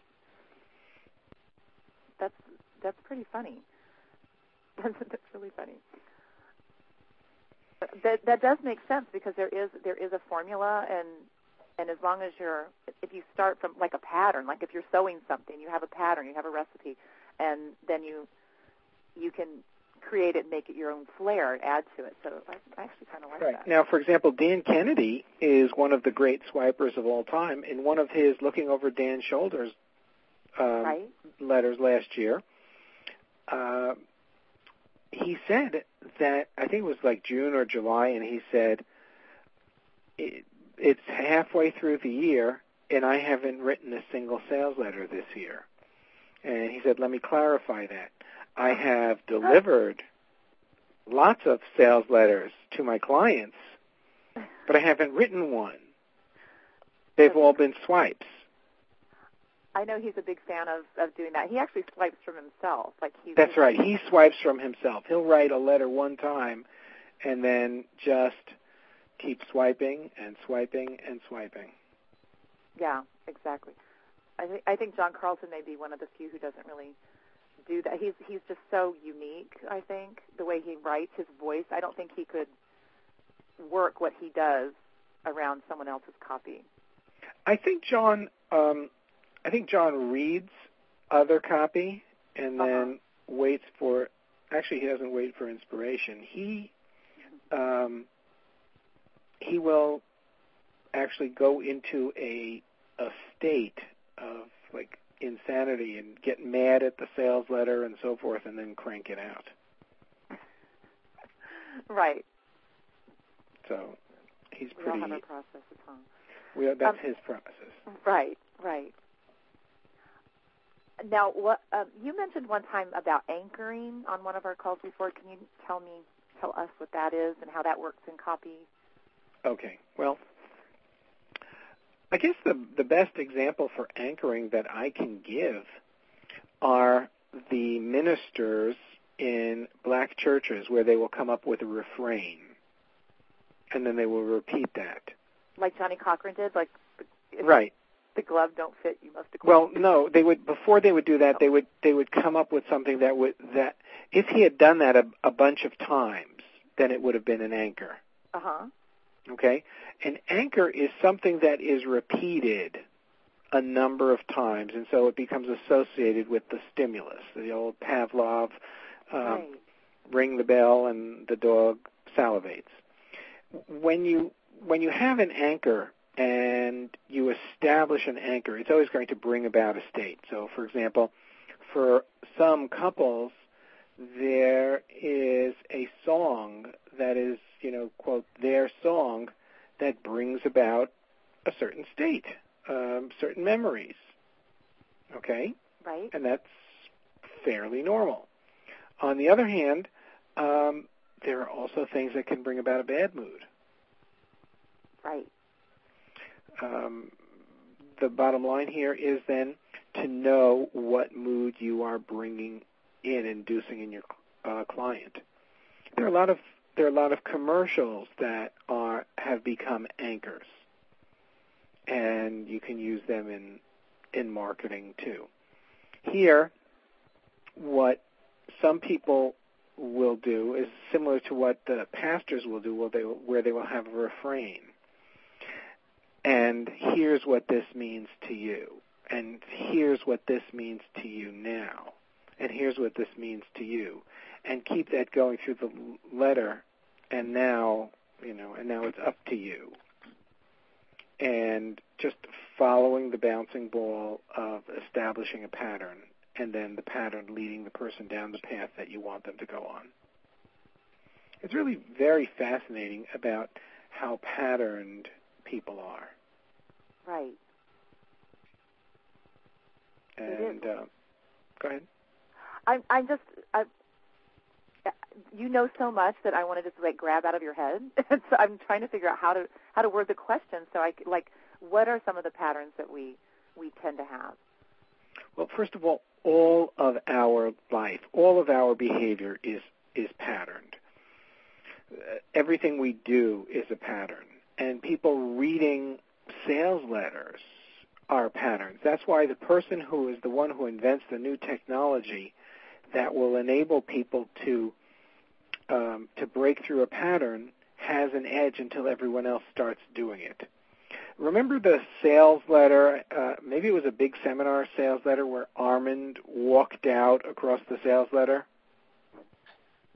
That's that's pretty funny. That's, that's really funny. That that does make sense because there is there is a formula, and and as long as you're, if you start from like a pattern, like if you're sewing something, you have a pattern, you have a recipe, and then you you can create it, make it your own flair, and add to it. So I, I actually kind of like right. that. Now, for example, Dan Kennedy is one of the great swipers of all time. In one of his Looking Over Dan's Shoulders um, right. letters last year, uh, he said that, I think it was like June or July, and he said, it, it's halfway through the year, and I haven't written a single sales letter this year. And he said, let me clarify that. I have delivered lots of sales letters to my clients, but I haven't written one. They've all been swipes. I know he's a big fan of, of doing that. He actually swipes from himself. Like he's That's right. He swipes from himself. He'll write a letter one time and then just keep swiping and swiping and swiping. Yeah, exactly. I, th- I think John Carlton may be one of the few who doesn't really do that. He's he's just so unique, I think, the way he writes, his voice. I don't think he could work what he does around someone else's copy. I think John um, I think John reads other copy and then uh-huh. waits for, actually he doesn't wait for inspiration. He um, he will actually go into a a state of like insanity and get mad at the sales letter and so forth and then crank it out. Right. So he's we pretty... We all have our processes, huh? We, that's um, his process. Right, right. Now, what um, you mentioned one time about anchoring on one of our calls before. Can you tell me, tell us what that is and how that works in copy? Okay. Well, I guess the the best example for anchoring that I can give are the ministers in black churches where they will come up with a refrain, and then they will repeat that. Like Johnny Cochran did? Like, right. The glove don't fit, you must acquit. Well, no, they would, before they would do that, they would they would come up with something that would, that if he had done that a, a bunch of times, then it would have been an anchor. Uh-huh. Okay? An anchor is something that is repeated a number of times, and so it becomes associated with the stimulus, the old Pavlov, um, right. ring the bell and the dog salivates. When you when you have an anchor and you establish an anchor, it's always going to bring about a state. So, for example, for some couples, there is a song that is, you know, quote, their song that brings about a certain state, um, certain memories, okay? Right. And that's fairly normal. On the other hand, um, there are also things that can bring about a bad mood. Right. Um, the bottom line here is then to know what mood you are bringing in, inducing in your uh, client. There are a lot of there are a lot of commercials that are have become anchors, and you can use them in in marketing too. Here, what some people will do is similar to what the pastors will do, where they where they will have a refrain. And here's what this means to you. And here's what this means to you now. And here's what this means to you. And keep that going through the letter. And now, you know, and now it's up to you. And just following the bouncing ball of establishing a pattern, and then the pattern leading the person down the path that you want them to go on. It's really very fascinating about how patterned people are. Right. And uh, go ahead. I'm I'm just I, you know so much that I want to just like grab out of your head. And so I'm trying to figure out how to how to word the question. So I like, what are some of the patterns that we we tend to have? Well, first of all, all of our life, all of our behavior is is patterned. Uh, everything we do is a pattern. And people reading sales letters are patterns. That's why the person who is the one who invents the new technology that will enable people to um, to break through a pattern has an edge until everyone else starts doing it. Remember the sales letter, uh, maybe it was a big seminar sales letter where Armand walked out across the sales letter?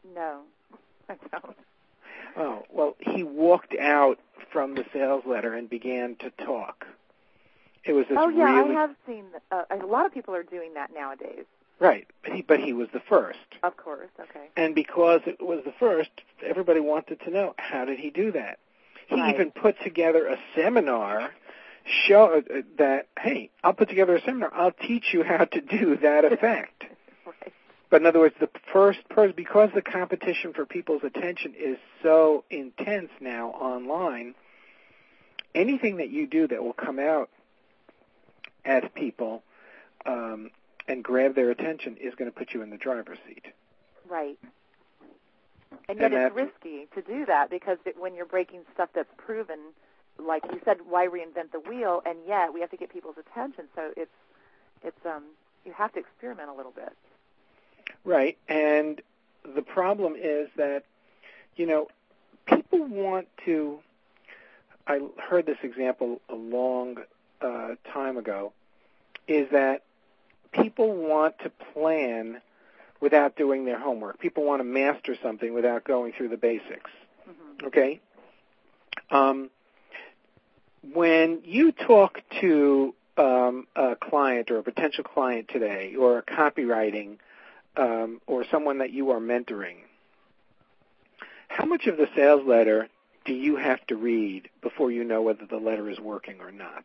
No, I don't. Oh, well, he walked out from the sales letter and began to talk. It was this Oh, yeah, really... I have seen, uh, a lot of people are doing that nowadays. Right, but he, but he was the first. Of course, okay. And because it was the first, everybody wanted to know, how did he do that? He Right. even put together a seminar show uh, that, hey, I'll put together a seminar. I'll teach you how to do that effect. Right. But in other words, the first person, because the competition for people's attention is so intense now online, anything that you do that will come out at people um, and grab their attention is going to put you in the driver's seat. Right. And yet And it's risky to do that because it, when you're breaking stuff that's proven, like you said, why reinvent the wheel? And yet we have to get people's attention. So it's it's um you have to experiment a little bit. Right. And the problem is that, you know, people want to. I heard this example a long uh, time ago. Is that people want to plan without doing their homework. People want to master something without going through the basics. Mm-hmm. Okay? Um, when you talk to um, a client or a potential client today or a copywriting um, or someone that you are mentoring, how much of the sales letter do you have to read before you know whether the letter is working or not?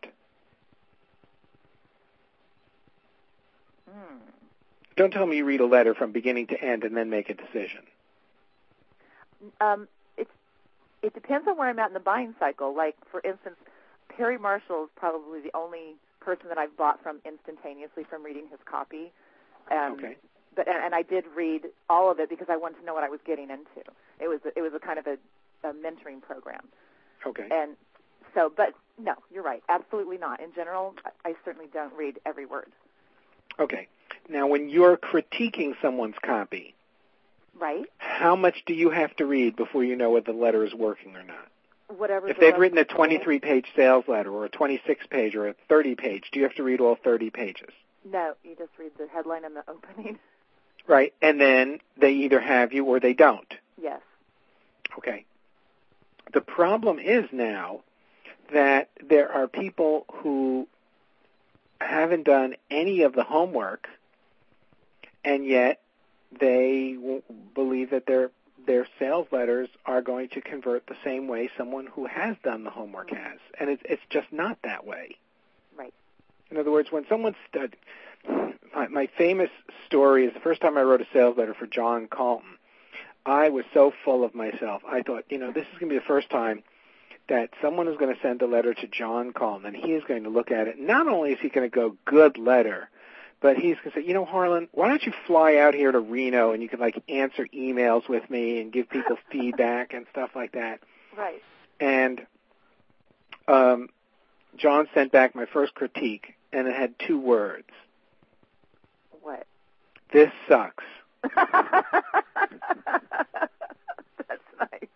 Mm. Don't tell me you read a letter from beginning to end and then make a decision. Um, it's it depends on where I'm at in the buying cycle. Like, for instance, Perry Marshall is probably the only person that I've bought from instantaneously from reading his copy. Um, Okay. But and, and I did read all of it because I wanted to know what I was getting into. It was it was a kind of a, a mentoring program. Okay. And so, but no, you're right. Absolutely not. In general, I, I certainly don't read every word. Okay. Now, when you're critiquing someone's copy, Right. how much do you have to read before you know whether the letter is working or not? Whatever. If the they've most written a important- twenty-three page sales letter or a twenty-six page or a thirty page, do you have to read all thirty pages? No, you just read the headline and the opening. Right. And then they either have you or they don't. Yes. Okay. The problem is now that there are people who haven't done any of the homework, and yet they w- believe that their their sales letters are going to convert the same way someone who has done the homework has, and it's it's just not that way. Right. In other words, when someone stud, my, my famous story is the first time I wrote a sales letter for John Calton. I was so full of myself. I thought, you know, this is going to be the first time that someone is going to send a letter to John Calton, and he is going to look at it. Not only is he going to go, good letter, but he's going to say, you know, Harlan, why don't you fly out here to Reno and you can, like, answer emails with me and give people feedback and stuff like that. Right. And um, John sent back my first critique, and it had two words. What? This sucks. That's nice.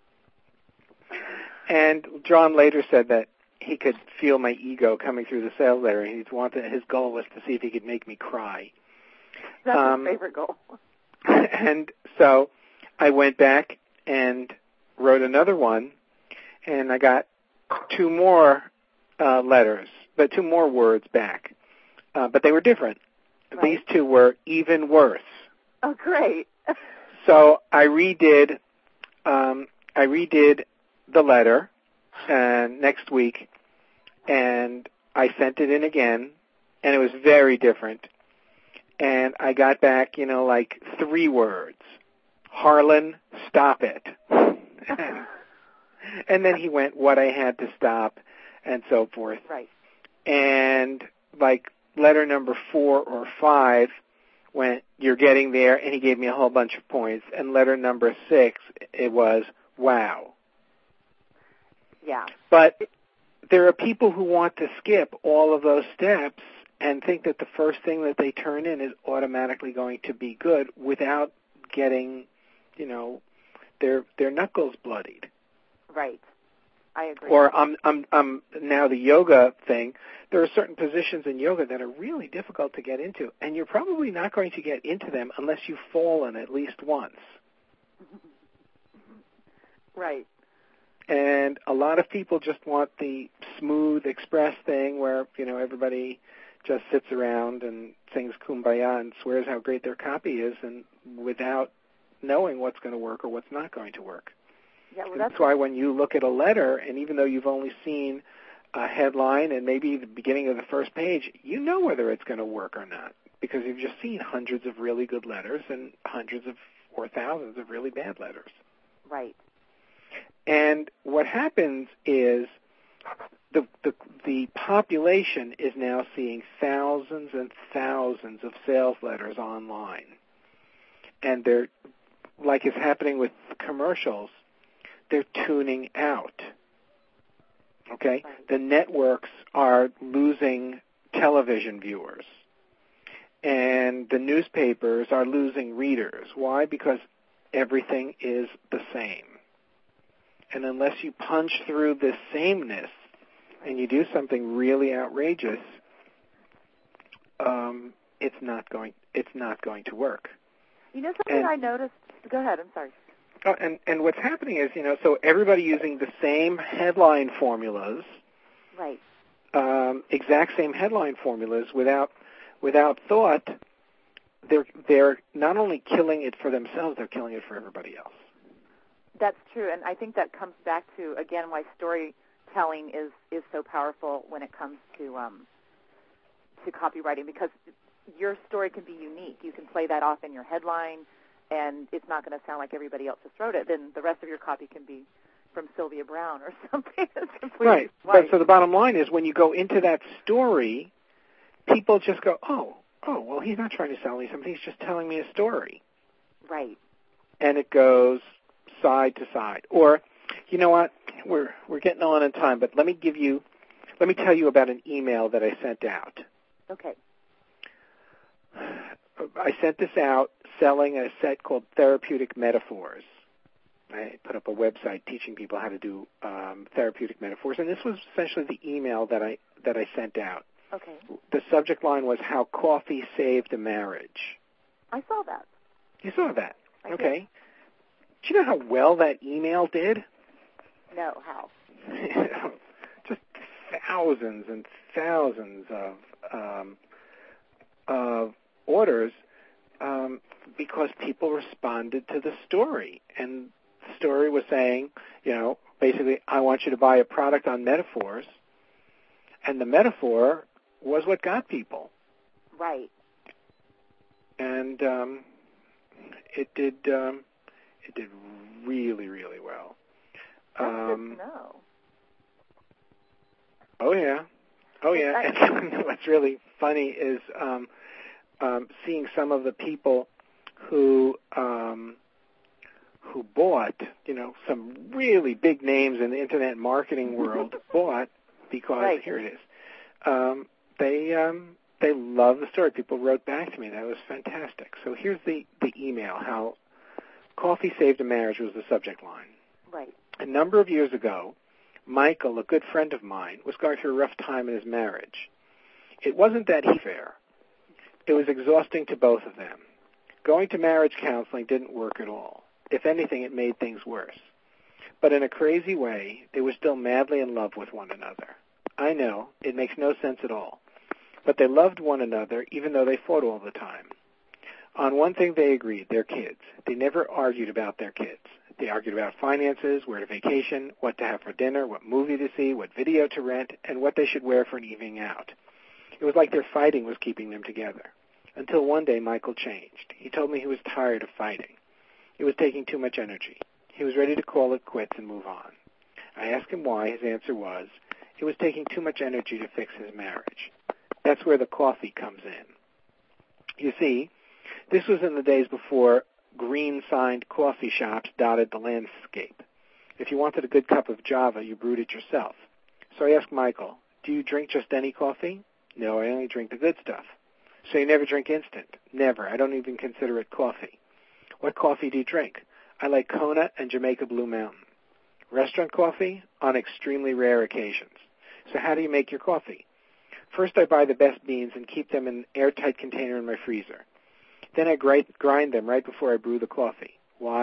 And John later said that he could feel my ego coming through the sales letter, and he wanted, his goal was to see if he could make me cry. That's Um, my favorite goal. And so I went back and wrote another one, and I got two more uh, letters, but two more words back. Uh, but they were different. Right. These two were even worse. Oh, great. So I redid, um, I redid the letter uh, next week, and I sent it in again, and it was very different. And I got back, you know, like three words. Harlan, stop it. and, and then he went, what I had to stop, and so forth. Right. And like letter number four or five went, you're getting there, and he gave me a whole bunch of points. And letter number six, it was, wow. Yeah. But there are people who want to skip all of those steps and think that the first thing that they turn in is automatically going to be good without getting, you know, their their knuckles bloodied. Right. I agree. Or I'm I'm I'm now the yoga thing. There are certain positions in yoga that are really difficult to get into, and you're probably not going to get into them unless you've fallen at least once. Right. And a lot of people just want the smooth express thing where, you know, everybody just sits around and sings Kumbaya and swears how great their copy is, and without knowing what's going to work or what's not going to work. Yeah, well, And that's that's why when you look at a letter, and even though you've only seen a headline and maybe the beginning of the first page, you know whether it's going to work or not, because you've just seen hundreds of really good letters and hundreds of or thousands of really bad letters. right. And what happens is the, the the population is now seeing thousands and thousands of sales letters online. And they're, like is happening with commercials, they're tuning out. Okay? Right. The networks are losing television viewers. And the newspapers are losing readers. Why? Because everything is the same. And unless you punch through this sameness and you do something really outrageous, um, it's not going. It's not going to work. You know something And- I noticed? Go ahead. I'm sorry. Oh, and and what's happening is, you know, so everybody using the same headline formulas, Right. um, exact same headline formulas, without without thought. They're they're not only killing it for themselves, they're killing it for everybody else. That's true, and I think that comes back to, again, why storytelling is, is so powerful when it comes to um, to copywriting, because your story can be unique. You can play that off in your headline, and it's not going to sound like everybody else just wrote it. Then the rest of your copy can be from Sylvia Brown or something that's completely Right. white. But so the bottom line is, when you go into that story, people just go, oh, oh, well, he's not trying to sell me something. He's just telling me a story. Right. And it goes side to side. Or, you know what, we're we're getting on in time, but let me give you, let me tell you about an email that I sent out. Okay. I sent this out selling a set called Therapeutic Metaphors. I put up a website teaching people how to do um, therapeutic metaphors, and this was essentially the email that I that I sent out. Okay. The subject line was "How Coffee Saved a Marriage." I saw that. You saw that, I okay? Did. Do you know how well that email did? No, how? Just thousands and thousands of um, of orders um, because people responded to the story, and the story was saying, you know, basically, I want you to buy a product on metaphors, and the metaphor was what got people. Right. And um, it did. Um, it did really, really well. That's Um, good to know. Oh yeah, oh yeah. I, And what's really funny is um, um, seeing some of the people who um, who bought, you know, some really big names in the internet marketing world bought because right. here it is. Um, they um, they love the story. People wrote back to me. That was fantastic. So here's the, the email. How Coffee Saved a Marriage was the subject line. Right. A number of years ago, Michael, a good friend of mine, was going through a rough time in his marriage. It wasn't that he fair. It was exhausting to both of them. Going to marriage counseling didn't work at all. If anything, it made things worse. But in a crazy way, they were still madly in love with one another. I know, it makes no sense at all. But they loved one another even though they fought all the time. On one thing they agreed, their kids. They never argued about their kids. They argued about finances, where to vacation, what to have for dinner, what movie to see, what video to rent, and what they should wear for an evening out. It was like their fighting was keeping them together. Until one day Michael changed. He told me he was tired of fighting. It was taking too much energy. He was ready to call it quits and move on. I asked him why. His answer was, it was taking too much energy to fix his marriage. That's where the coffee comes in. You see, this was in the days before green-signed coffee shops dotted the landscape. If you wanted a good cup of Java, you brewed it yourself. So I asked Michael, do you drink just any coffee? No, I only drink the good stuff. So you never drink instant? Never. I don't even consider it coffee. What coffee do you drink? I like Kona and Jamaica Blue Mountain. Restaurant coffee? On extremely rare occasions. So how do you make your coffee? First, I buy the best beans and keep them in an airtight container in my freezer. Then I grind them right before I brew the coffee. Why?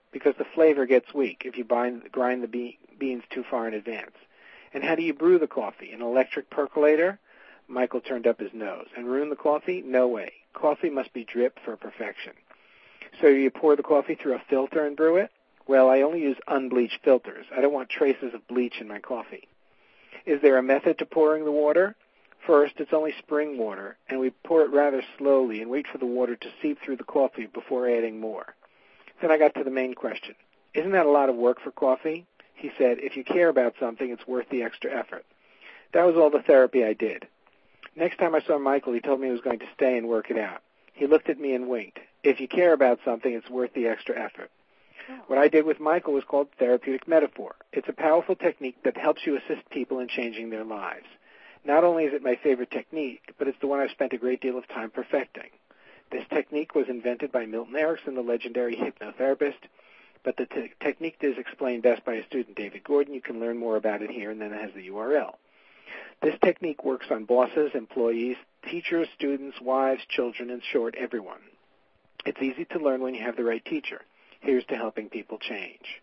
because the flavor gets weak if you bind, grind the be- beans too far in advance. And how do you brew the coffee? An electric percolator? Michael turned up his nose. And ruin the coffee? No way. Coffee must be dripped for perfection. So you pour the coffee through a filter and brew it? Well, I only use unbleached filters. I don't want traces of bleach in my coffee. Is there a method to pouring the water? First, it's only spring water, and we pour it rather slowly and wait for the water to seep through the coffee before adding more. Then I got to the main question. Isn't that a lot of work for coffee? He said, if you care about something, it's worth the extra effort. That was all the therapy I did. Next time I saw Michael, he told me he was going to stay and work it out. He looked at me and winked. If you care about something, it's worth the extra effort. What I did with Michael was called therapeutic metaphor. It's a powerful technique that helps you assist people in changing their lives. Not only is it my favorite technique, but it's the one I've spent a great deal of time perfecting. This technique was invented by Milton Erickson, the legendary hypnotherapist, but the te- technique is explained best by a student, David Gordon. You can learn more about it here, and then it has the U R L. This technique works on bosses, employees, teachers, students, wives, children, in short, everyone. It's easy to learn when you have the right teacher. Here's to helping people change.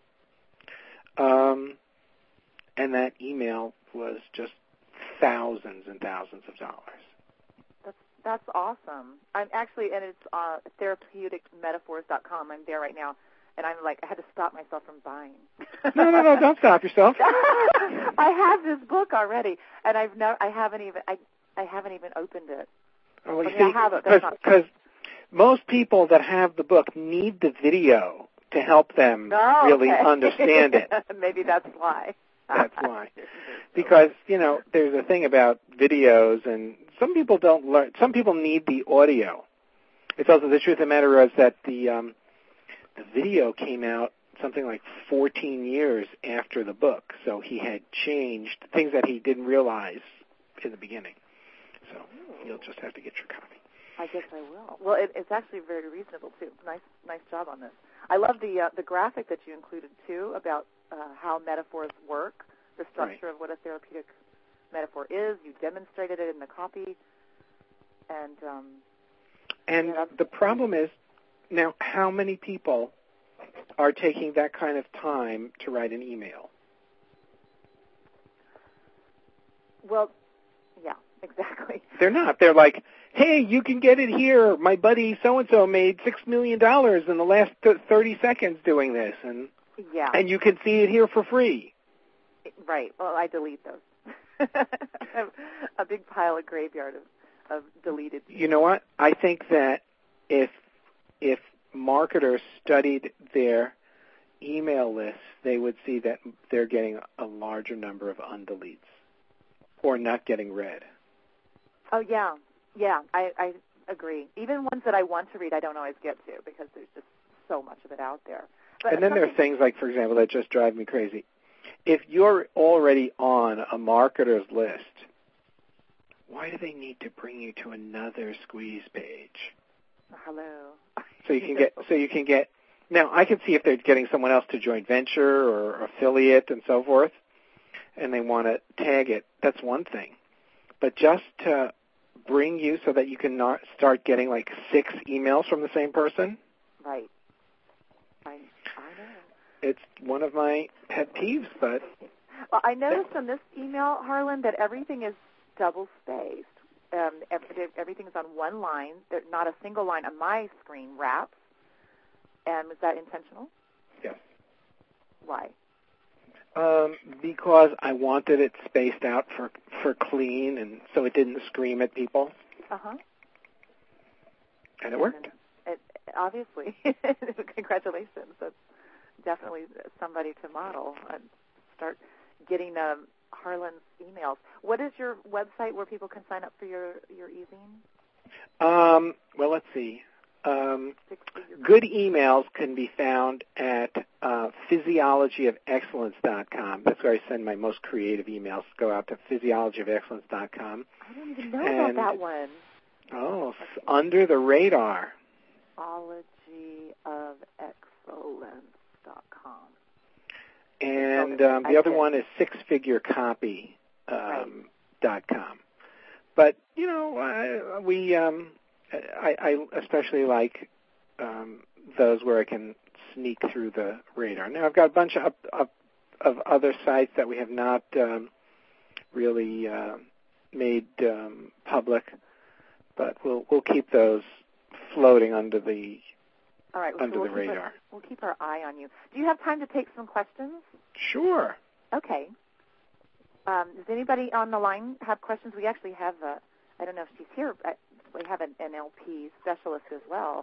Um, and that email was just thousands and thousands of dollars. That's that's awesome. I'm actually, and it's uh, therapeutic metaphors dot com. I'm there right now, and I'm like, I had to stop myself from buying. no, no, no! Don't stop yourself. I have this book already, and I've no, I haven't even, I, I haven't even opened it. Oh, well, you I mean, see, I have it. Because most people that have the book need the video to help them oh, really okay. understand it. Maybe that's why. That's why. Because, you know, there's a thing about videos, and some people don't learn. Some people need the audio. It's also the truth of the matter is that the um, the video came out something like fourteen years after the book, so he had changed things that he didn't realize in the beginning. So you'll just have to get your copy. I guess I will. Well, it, it's actually very reasonable too. Nice, nice job on this. I love the uh, the graphic that you included too about uh, how metaphors work, the structure right. of what a therapeutic metaphor is. You demonstrated it in the copy, and um, and yeah, the problem is now how many people are taking that kind of time to write an email? Well, yeah, exactly. They're not. They're like, hey, you can get it here. My buddy so-and-so made six million dollars in the last thirty seconds doing this, and yeah. and you can see it here for free. Right. Well, I delete those. A big pile of graveyard of, of deleted. You know what? I think that if if marketers studied their email lists, they would see that they're getting a larger number of undeletes or not getting read. Oh, yeah. Yeah, I, I agree. Even ones that I want to read, I don't always get to because there's just so much of it out there. But and then there are things like, for example, that just drive me crazy. If you're already on a marketer's list, why do they need to bring you to another squeeze page? Hello. So you can get, so you can get, now I can see if they're getting someone else to joint venture or affiliate and so forth, and they want to tag it, that's one thing. But just to bring you so that you can not start getting like six emails from the same person? Right. I, I know. It's one of my pet peeves, but... Well, I noticed on this email, Harlan, that everything is double-spaced. Um, everything is on one line. There's not a single line on my screen wraps. And was that intentional? Yes. Why? Um, because I wanted it spaced out for for clean, and so it didn't scream at people. Uh-huh. And it worked. It, obviously. Congratulations. That's definitely somebody to model and start getting um, Harlan's emails. What is your website where people can sign up for your, your e-zine? Um, well, let's see. Um, good emails can be found at uh, physiology of excellence dot com. That's where I send my most creative emails. Go out to physiology of excellence dot com. I don't even know and, about that one. Oh, okay. Under the radar. physiology of excellence dot com. And um, the other one is six figure copy dot com. Um, but, you know, uh, we... Um, I, I especially like um, those where I can sneak through the radar. Now, I've got a bunch of, of, of other sites that we have not um, really uh, made um, public, but we'll we'll keep those floating under the All right, under so we'll the radar. Our, we'll keep our eye on you. Do you have time to take some questions? Sure. Okay. Um, does anybody on the line have questions? We actually have a, I don't know if she's here, but we have an N L P specialist as well.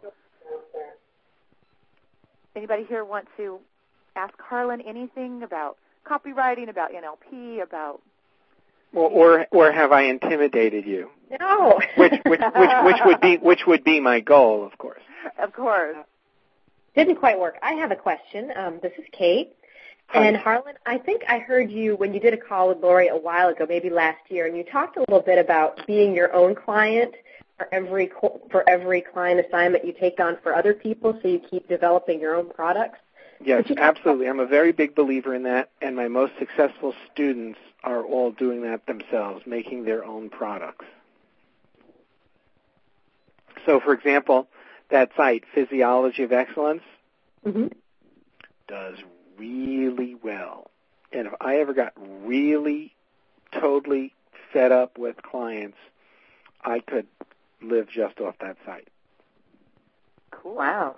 Anybody here want to ask Harlan anything about copywriting, about N L P, about... Well, or or have I intimidated you? No. which, which which which would be which would be my goal, of course. Of course. Didn't quite work. I have a question. Um, this is Kate. Hi. And Harlan, I think I heard you when you did a call with Lori a while ago, maybe last year, and you talked a little bit about being your own client for every for every client assignment you take on for other people, so you keep developing your own products. Yes, absolutely. I'm a very big believer in that, and my most successful students are all doing that themselves, making their own products. So, for example, that site, Physiology of Excellence, mm-hmm. does really well. And if I ever got really, totally fed up with clients, I could live just off that site. Cool. Wow.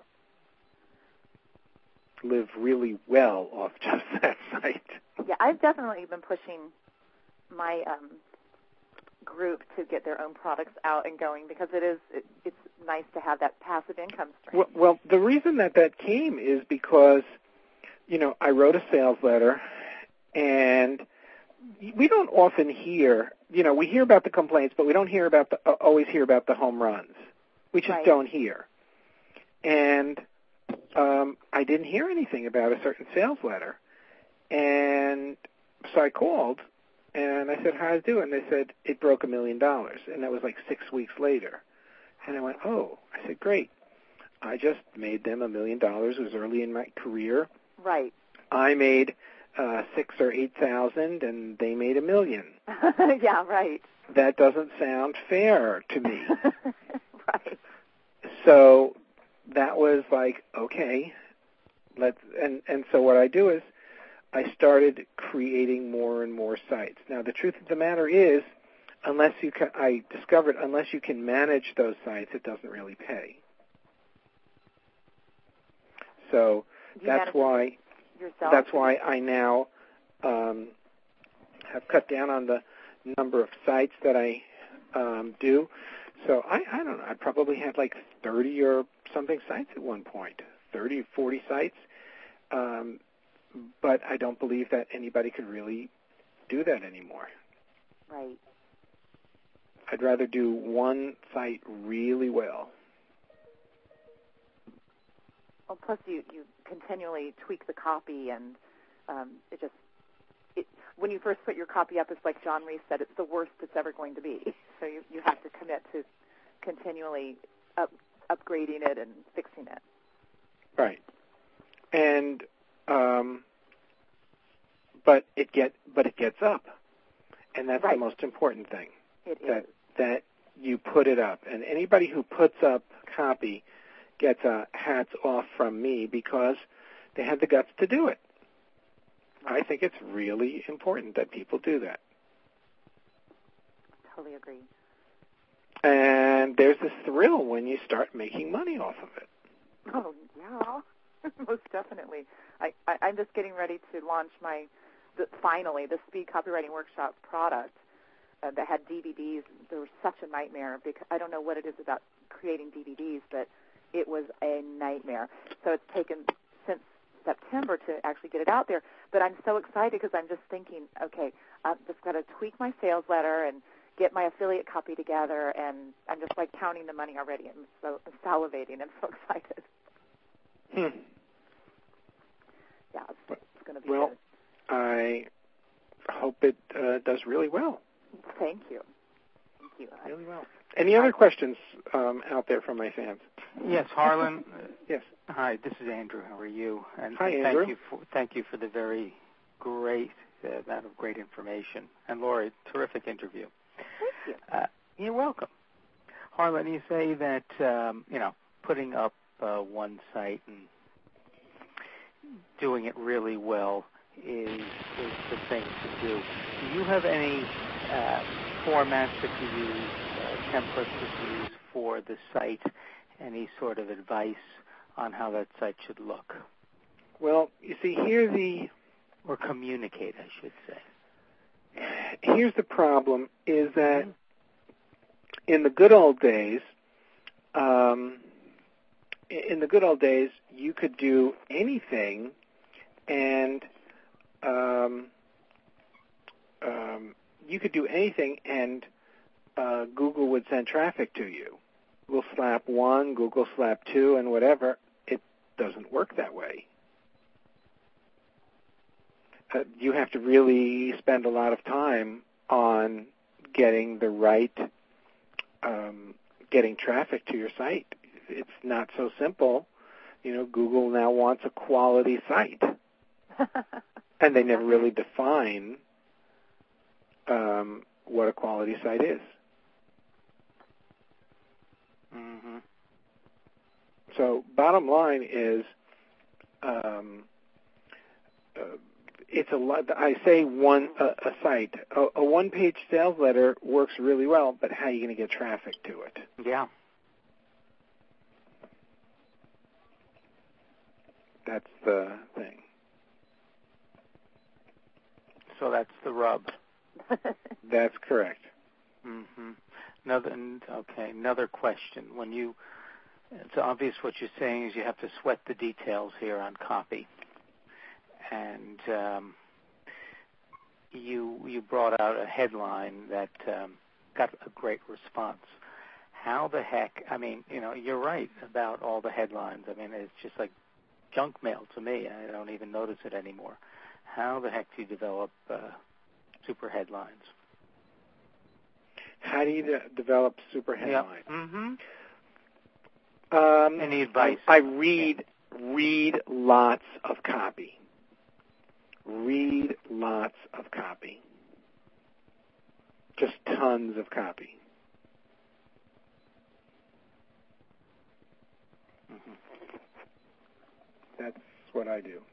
Live really well off just that site. Yeah, I've definitely been pushing my um, group to get their own products out and going because it is it, it's nice to have that passive income stream. Well, well, the reason that that came is because, you know, I wrote a sales letter, and we don't often hear, you know, we hear about the complaints, but we don't hear about the, uh, always hear about the home runs. We just Right. don't hear. And um, I didn't hear anything about a certain sales letter. And so I called, and I said, how's it doing? And they said, it broke a million dollars. And that was like six weeks later. And I went, oh. I said, great. I just made them a million dollars. It was early in my career. Right. I made uh, six or eight thousand, and they made a million. Yeah, right. That doesn't sound fair to me. Right. So that was like, okay, let's. And and so what I do is I started creating more and more sites. Now the truth of the matter is, unless you can, I discovered unless you can manage those sites, it doesn't really pay. So that's why yourself? that's why I now um, have cut down on the number of sites that I um, do. So I, I don't know. I probably had like thirty or something sites at one point, thirty, forty sites. Um, but I don't believe that anybody could really do that anymore. Right. I'd rather do one site really well. Well, plus you, you continually tweak the copy, and um, it just it, when you first put your copy up, it's like John Reese said, it's the worst it's ever going to be. So you, you have to commit to continually up, upgrading it and fixing it. Right. And um, but it get but it gets up, and that's right. the most important thing. It that, is that you put it up, and anybody who puts up copy gets a hats off from me because they had the guts to do it. I think it's really important that people do that. Totally agree. And there's this thrill when you start making money off of it. Oh, yeah, most definitely. I, I, I'm just getting ready to launch my, the, finally, the Speed Copywriting Workshop product uh, that had D V Ds. They were such a nightmare because I don't know what it is about creating D V Ds, but it was a nightmare. So it's taken since September to actually get it out there. But I'm so excited because I'm just thinking, okay, I've just got to tweak my sales letter and get my affiliate copy together, and I'm just like counting the money already. I'm so I'm salivating. I'm so excited. Hmm. Yeah, it's, it's going to be well, good. I hope it uh, does really well. Thank you. Thank you. Really well. Any other questions um, out there from my fans? Yes, Harlan. Yes. Hi, this is Andrew. How are you? And Hi, thank Andrew. you for thank you for the very great uh, amount of great information. And Lori, terrific interview. Thank you. Uh, you're welcome. Harlan, you say that um, you know putting up uh, one site and doing it really well is is the thing to do. Do you have any uh, formats that you use, uh, templates that you use for the site? Any sort of advice on how that site should look? Well, you see, here the... Or communicate, I should say. Here's the problem, is that in the good old days, um, in the good old days, you could do anything, and um, um, you could do anything, and uh, Google would send traffic to you. Google slap one, Google slap two, and whatever. It doesn't work that way. Uh, you have to really spend a lot of time on getting the right, um, getting traffic to your site. It's not so simple. You know, Google now wants a quality site. And they never really define um, what a quality site is. Mm-hmm. So bottom line is, um, uh, it's a lot. I say one a, a site, a, a one-page sales letter works really well, but how are you going to get traffic to it? Yeah. That's the thing. So that's the rub. That's correct. Mm-hmm. Another, okay, another question. When you, it's obvious what you're saying is you have to sweat the details here on copy. And um, you you brought out a headline that um, got a great response. How the heck, I mean, you know, you're right about all the headlines. I mean, it's just like junk mail to me. I don't even notice it anymore. How the heck do you develop uh, super headlines? How do you de- develop super headlines? Yep. Mm-hmm. Um, Any advice? I, I read read lots of copy. Read lots of copy. Just tons of copy. Mm-hmm. That's what I do.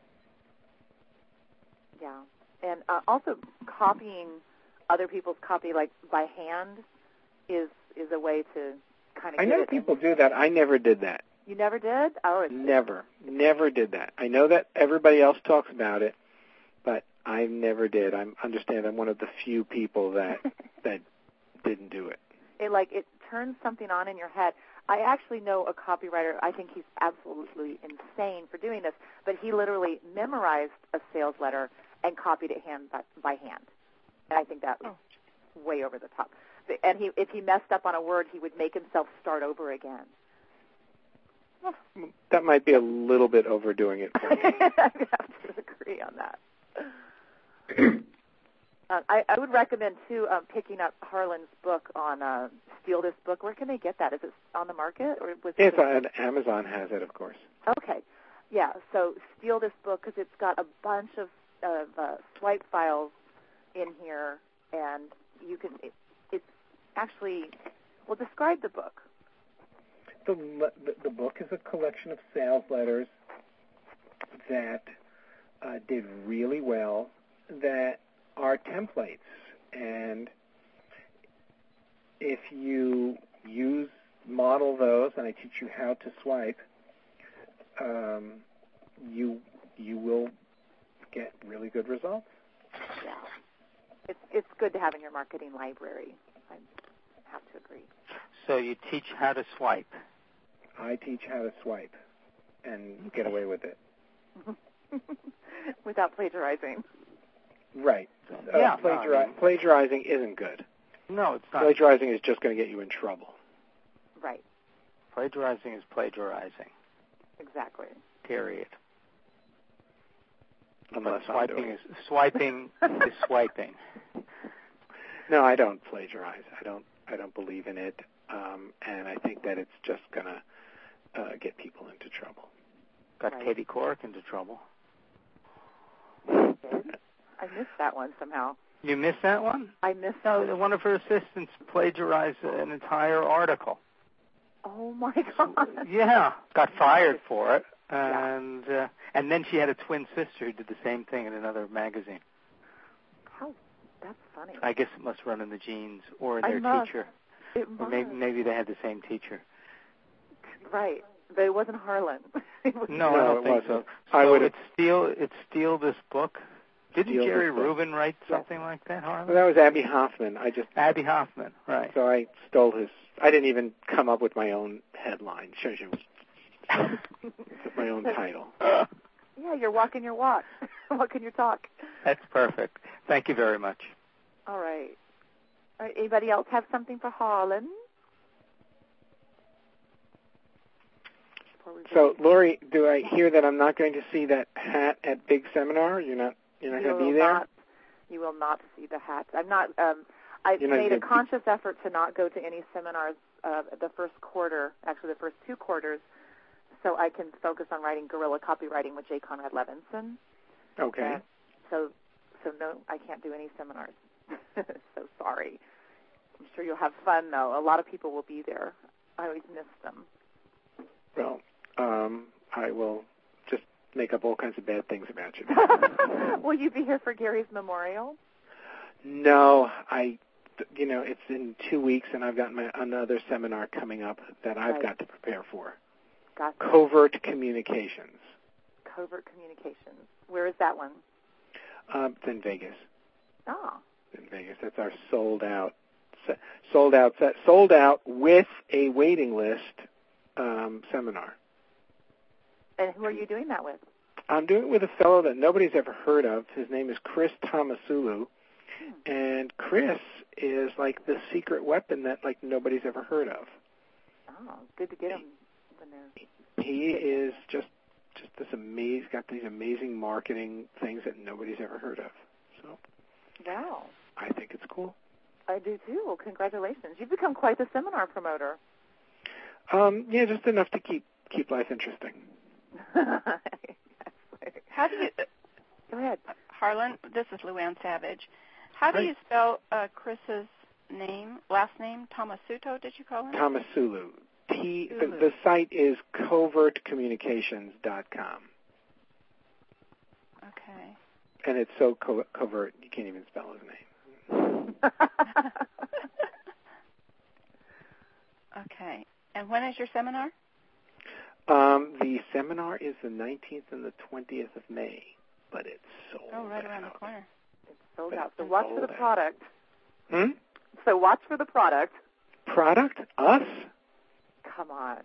Yeah, and uh, also copying other people's copy, like by hand, is is a way to kind of. I get know it people in. do that. I never did that. You never did? Oh, it's Never, never did that. I know that everybody else talks about it, but I never did. I understand I'm one of the few people that that didn't do it. It like it turns something on in your head. I actually know a copywriter. I think he's absolutely insane for doing this, but he literally memorized a sales letter and copied it hand by, by hand. And I think that was oh. way over the top. And he, if he messed up on a word, he would make himself start over again. That might be a little bit overdoing it for me. I have to agree on that. uh, I, I would recommend, too, um, picking up Harlan's book on uh, Steal This Book. Where can they get that? Is it on the market? Or was Yes, it on Amazon has it, of course. Okay. Yeah, so Steal This Book because it's got a bunch of, of uh, swipe files in here, and you can, it, it's actually, well, describe the book. The, the, the book is a collection of sales letters that uh, did really well, that are templates. And if you use, model those, and I teach you how to swipe, um, you you will get really good results. Yeah. It's, it's good to have in your marketing library. I have to agree. So you teach how to swipe. I teach how to swipe and get away with it. Without plagiarizing. Right. Uh, Yeah, plagiari- no, I mean- plagiarizing isn't good. No, it's not. Plagiarizing is just going to get you in trouble. Right. Plagiarizing is plagiarizing. Exactly. Period. Unless but I'm swiping doing is swiping is swiping. No, I don't plagiarize. I don't. I don't believe in it, um, and I think that it's just going to uh, get people into trouble. Got Right. Katie Couric into trouble. I missed that one somehow. You missed that one? I missed No, that. one of her assistants plagiarized an entire article. Oh, my God. Yeah, got fired for it. And uh, and then she had a twin sister who did the same thing in another magazine. How? That's funny. I guess it must run in the genes or in I their must. teacher. It Or must. maybe, maybe they had the same teacher. Right. But it wasn't Harlan. it was No, No, I don't it think wasn't. so. I So would've- it's steal. It's steal this book. Didn't Steal Jerry This Book. Rubin write Yes. something like that, Harlan? Well, that was Abby Hoffman. I just Abby Hoffman, right? so I stole his. I didn't even come up with my own headline. Shows you with my own title. Yeah, you're walking your walk. Walking your talk. That's perfect. Thank you very much. All right. All right. Anybody else have something for Harlan? Before we So, go? Lori, do I hear that I'm not going to see that hat at Big Seminar? You're not. You're not you going to will be there. Not, you will not see the hats. I'm not. Um, I've You're not made a gonna- conscious effort to not go to any seminars uh, the first quarter, actually the first two quarters, so I can focus on writing guerrilla copywriting with J. Conrad Levinson. Okay. Uh, so, so no, I can't do any seminars. So sorry. I'm sure you'll have fun though. A lot of people will be there. I always miss them. Well, um, I will just make up all kinds of bad things about you. Will you be here for Gary's memorial? No, I. You know, it's in two weeks, and I've got my another seminar coming up that I've Right. got to prepare for. Gotcha. Covert Communications. Covert Communications. Where is that one? Um, it's in Vegas. Oh. In Vegas, that's our sold out, sold out, sold out with a waiting list um, seminar. And who are you doing that with? I'm doing it with a fellow that nobody's ever heard of. His name is Chris Tomasulu, Hmm. and Chris is like the secret weapon that like nobody's ever heard of. Oh, good to get him when they're... He is just just this amazing. He's got these amazing marketing things that nobody's ever heard of. So Wow. I think it's cool. I do too. Well, congratulations. You've become quite the seminar promoter. Um, yeah, just enough to keep keep life interesting. How do you, Go ahead. Harlan, this is Luann Savage. How do Hi. you spell uh, Chris's name, last name? Tomasuto, did you call him? Tomasulu. T. The, Sulu. the site is covert communications dot com, Okay. and it's so co- covert you can't even spell his name. Okay. And when is your seminar? Um, the seminar is the nineteenth and the twentieth of May, but it's sold Oh, right out. around the corner. It's sold But out. So it's watch for sold the out. product. Hmm? So watch for the product. Product? Us? Come on.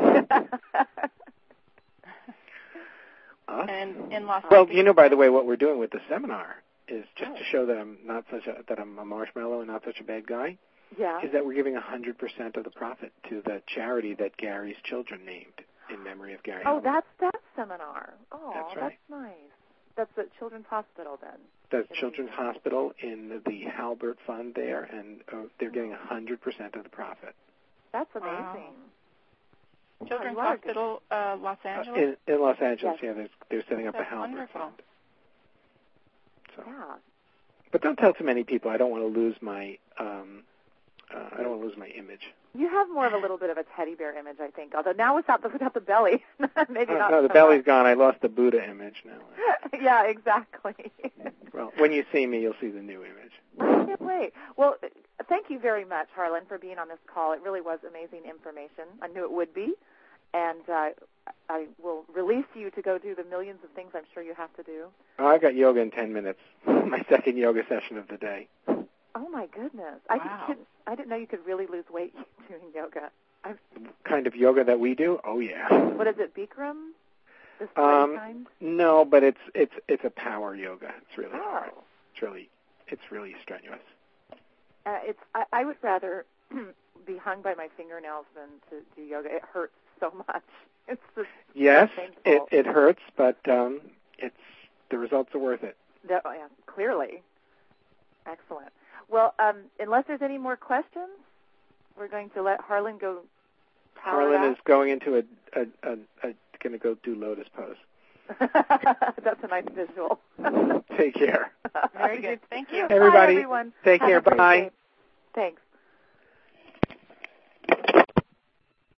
Us? And in Las Well, Vegas. you know, by the way, what we're doing with the seminar is just to show that I'm not such a that I'm a marshmallow and not such a bad guy. Yeah. Is that we're giving one hundred percent of the profit to the charity that Gary's children named in memory of Gary. Oh, Halbert. that's that seminar. Oh, That's right. nice. That's at Children's Hospital then. That's Children's Hospital in the Halbert Fund there, and uh, they're getting one hundred percent of the profit. That's Wow. amazing. Children's Oh, you are Hospital, uh, Los Uh, Angeles? in, in Los Angeles, Yes. yeah, they're, they're setting up That's a Halbert wonderful. Fund. So, Yeah. but don't tell too many people. I don't want to lose my. Um, uh, I don't want to lose my image. You have more of a little bit of a teddy bear image, I think. Although now without the without the belly, maybe Uh, not. no, the so belly's much. gone. I lost the Buddha image now. Yeah, exactly. Well, when you see me, you'll see the new image. I can't wait. Well, thank you very much, Harlan, for being on this call. It really was amazing information. I knew it would be. And uh, I will release you to go do the millions of things I'm sure you have to do. Oh, I've got yoga in ten minutes. My second yoga session of the day. Oh, my goodness. I, Wow. didn't, I didn't know you could really lose weight doing yoga. I've, Kind of yoga that we do? Oh, yeah. what is it, Bikram? The spray Um, kind? No, but it's it's it's a power yoga. It's really Oh. hard. It's really it's really strenuous. Uh, it's. I, I would rather be hung by my fingernails than to do yoga. It hurts so much. It's just Yes, painful. it it hurts, but um, it's the results are worth it. No, yeah, clearly. Excellent. Well, um, unless there's any more questions, we're going to let Harlan go power Harlan it is going into a a, a, a going to go do lotus pose. out. That's a nice visual. Take care. Very good. Thank you. Bye, Everybody, everyone. take Have care. a great Bye. day. Thanks.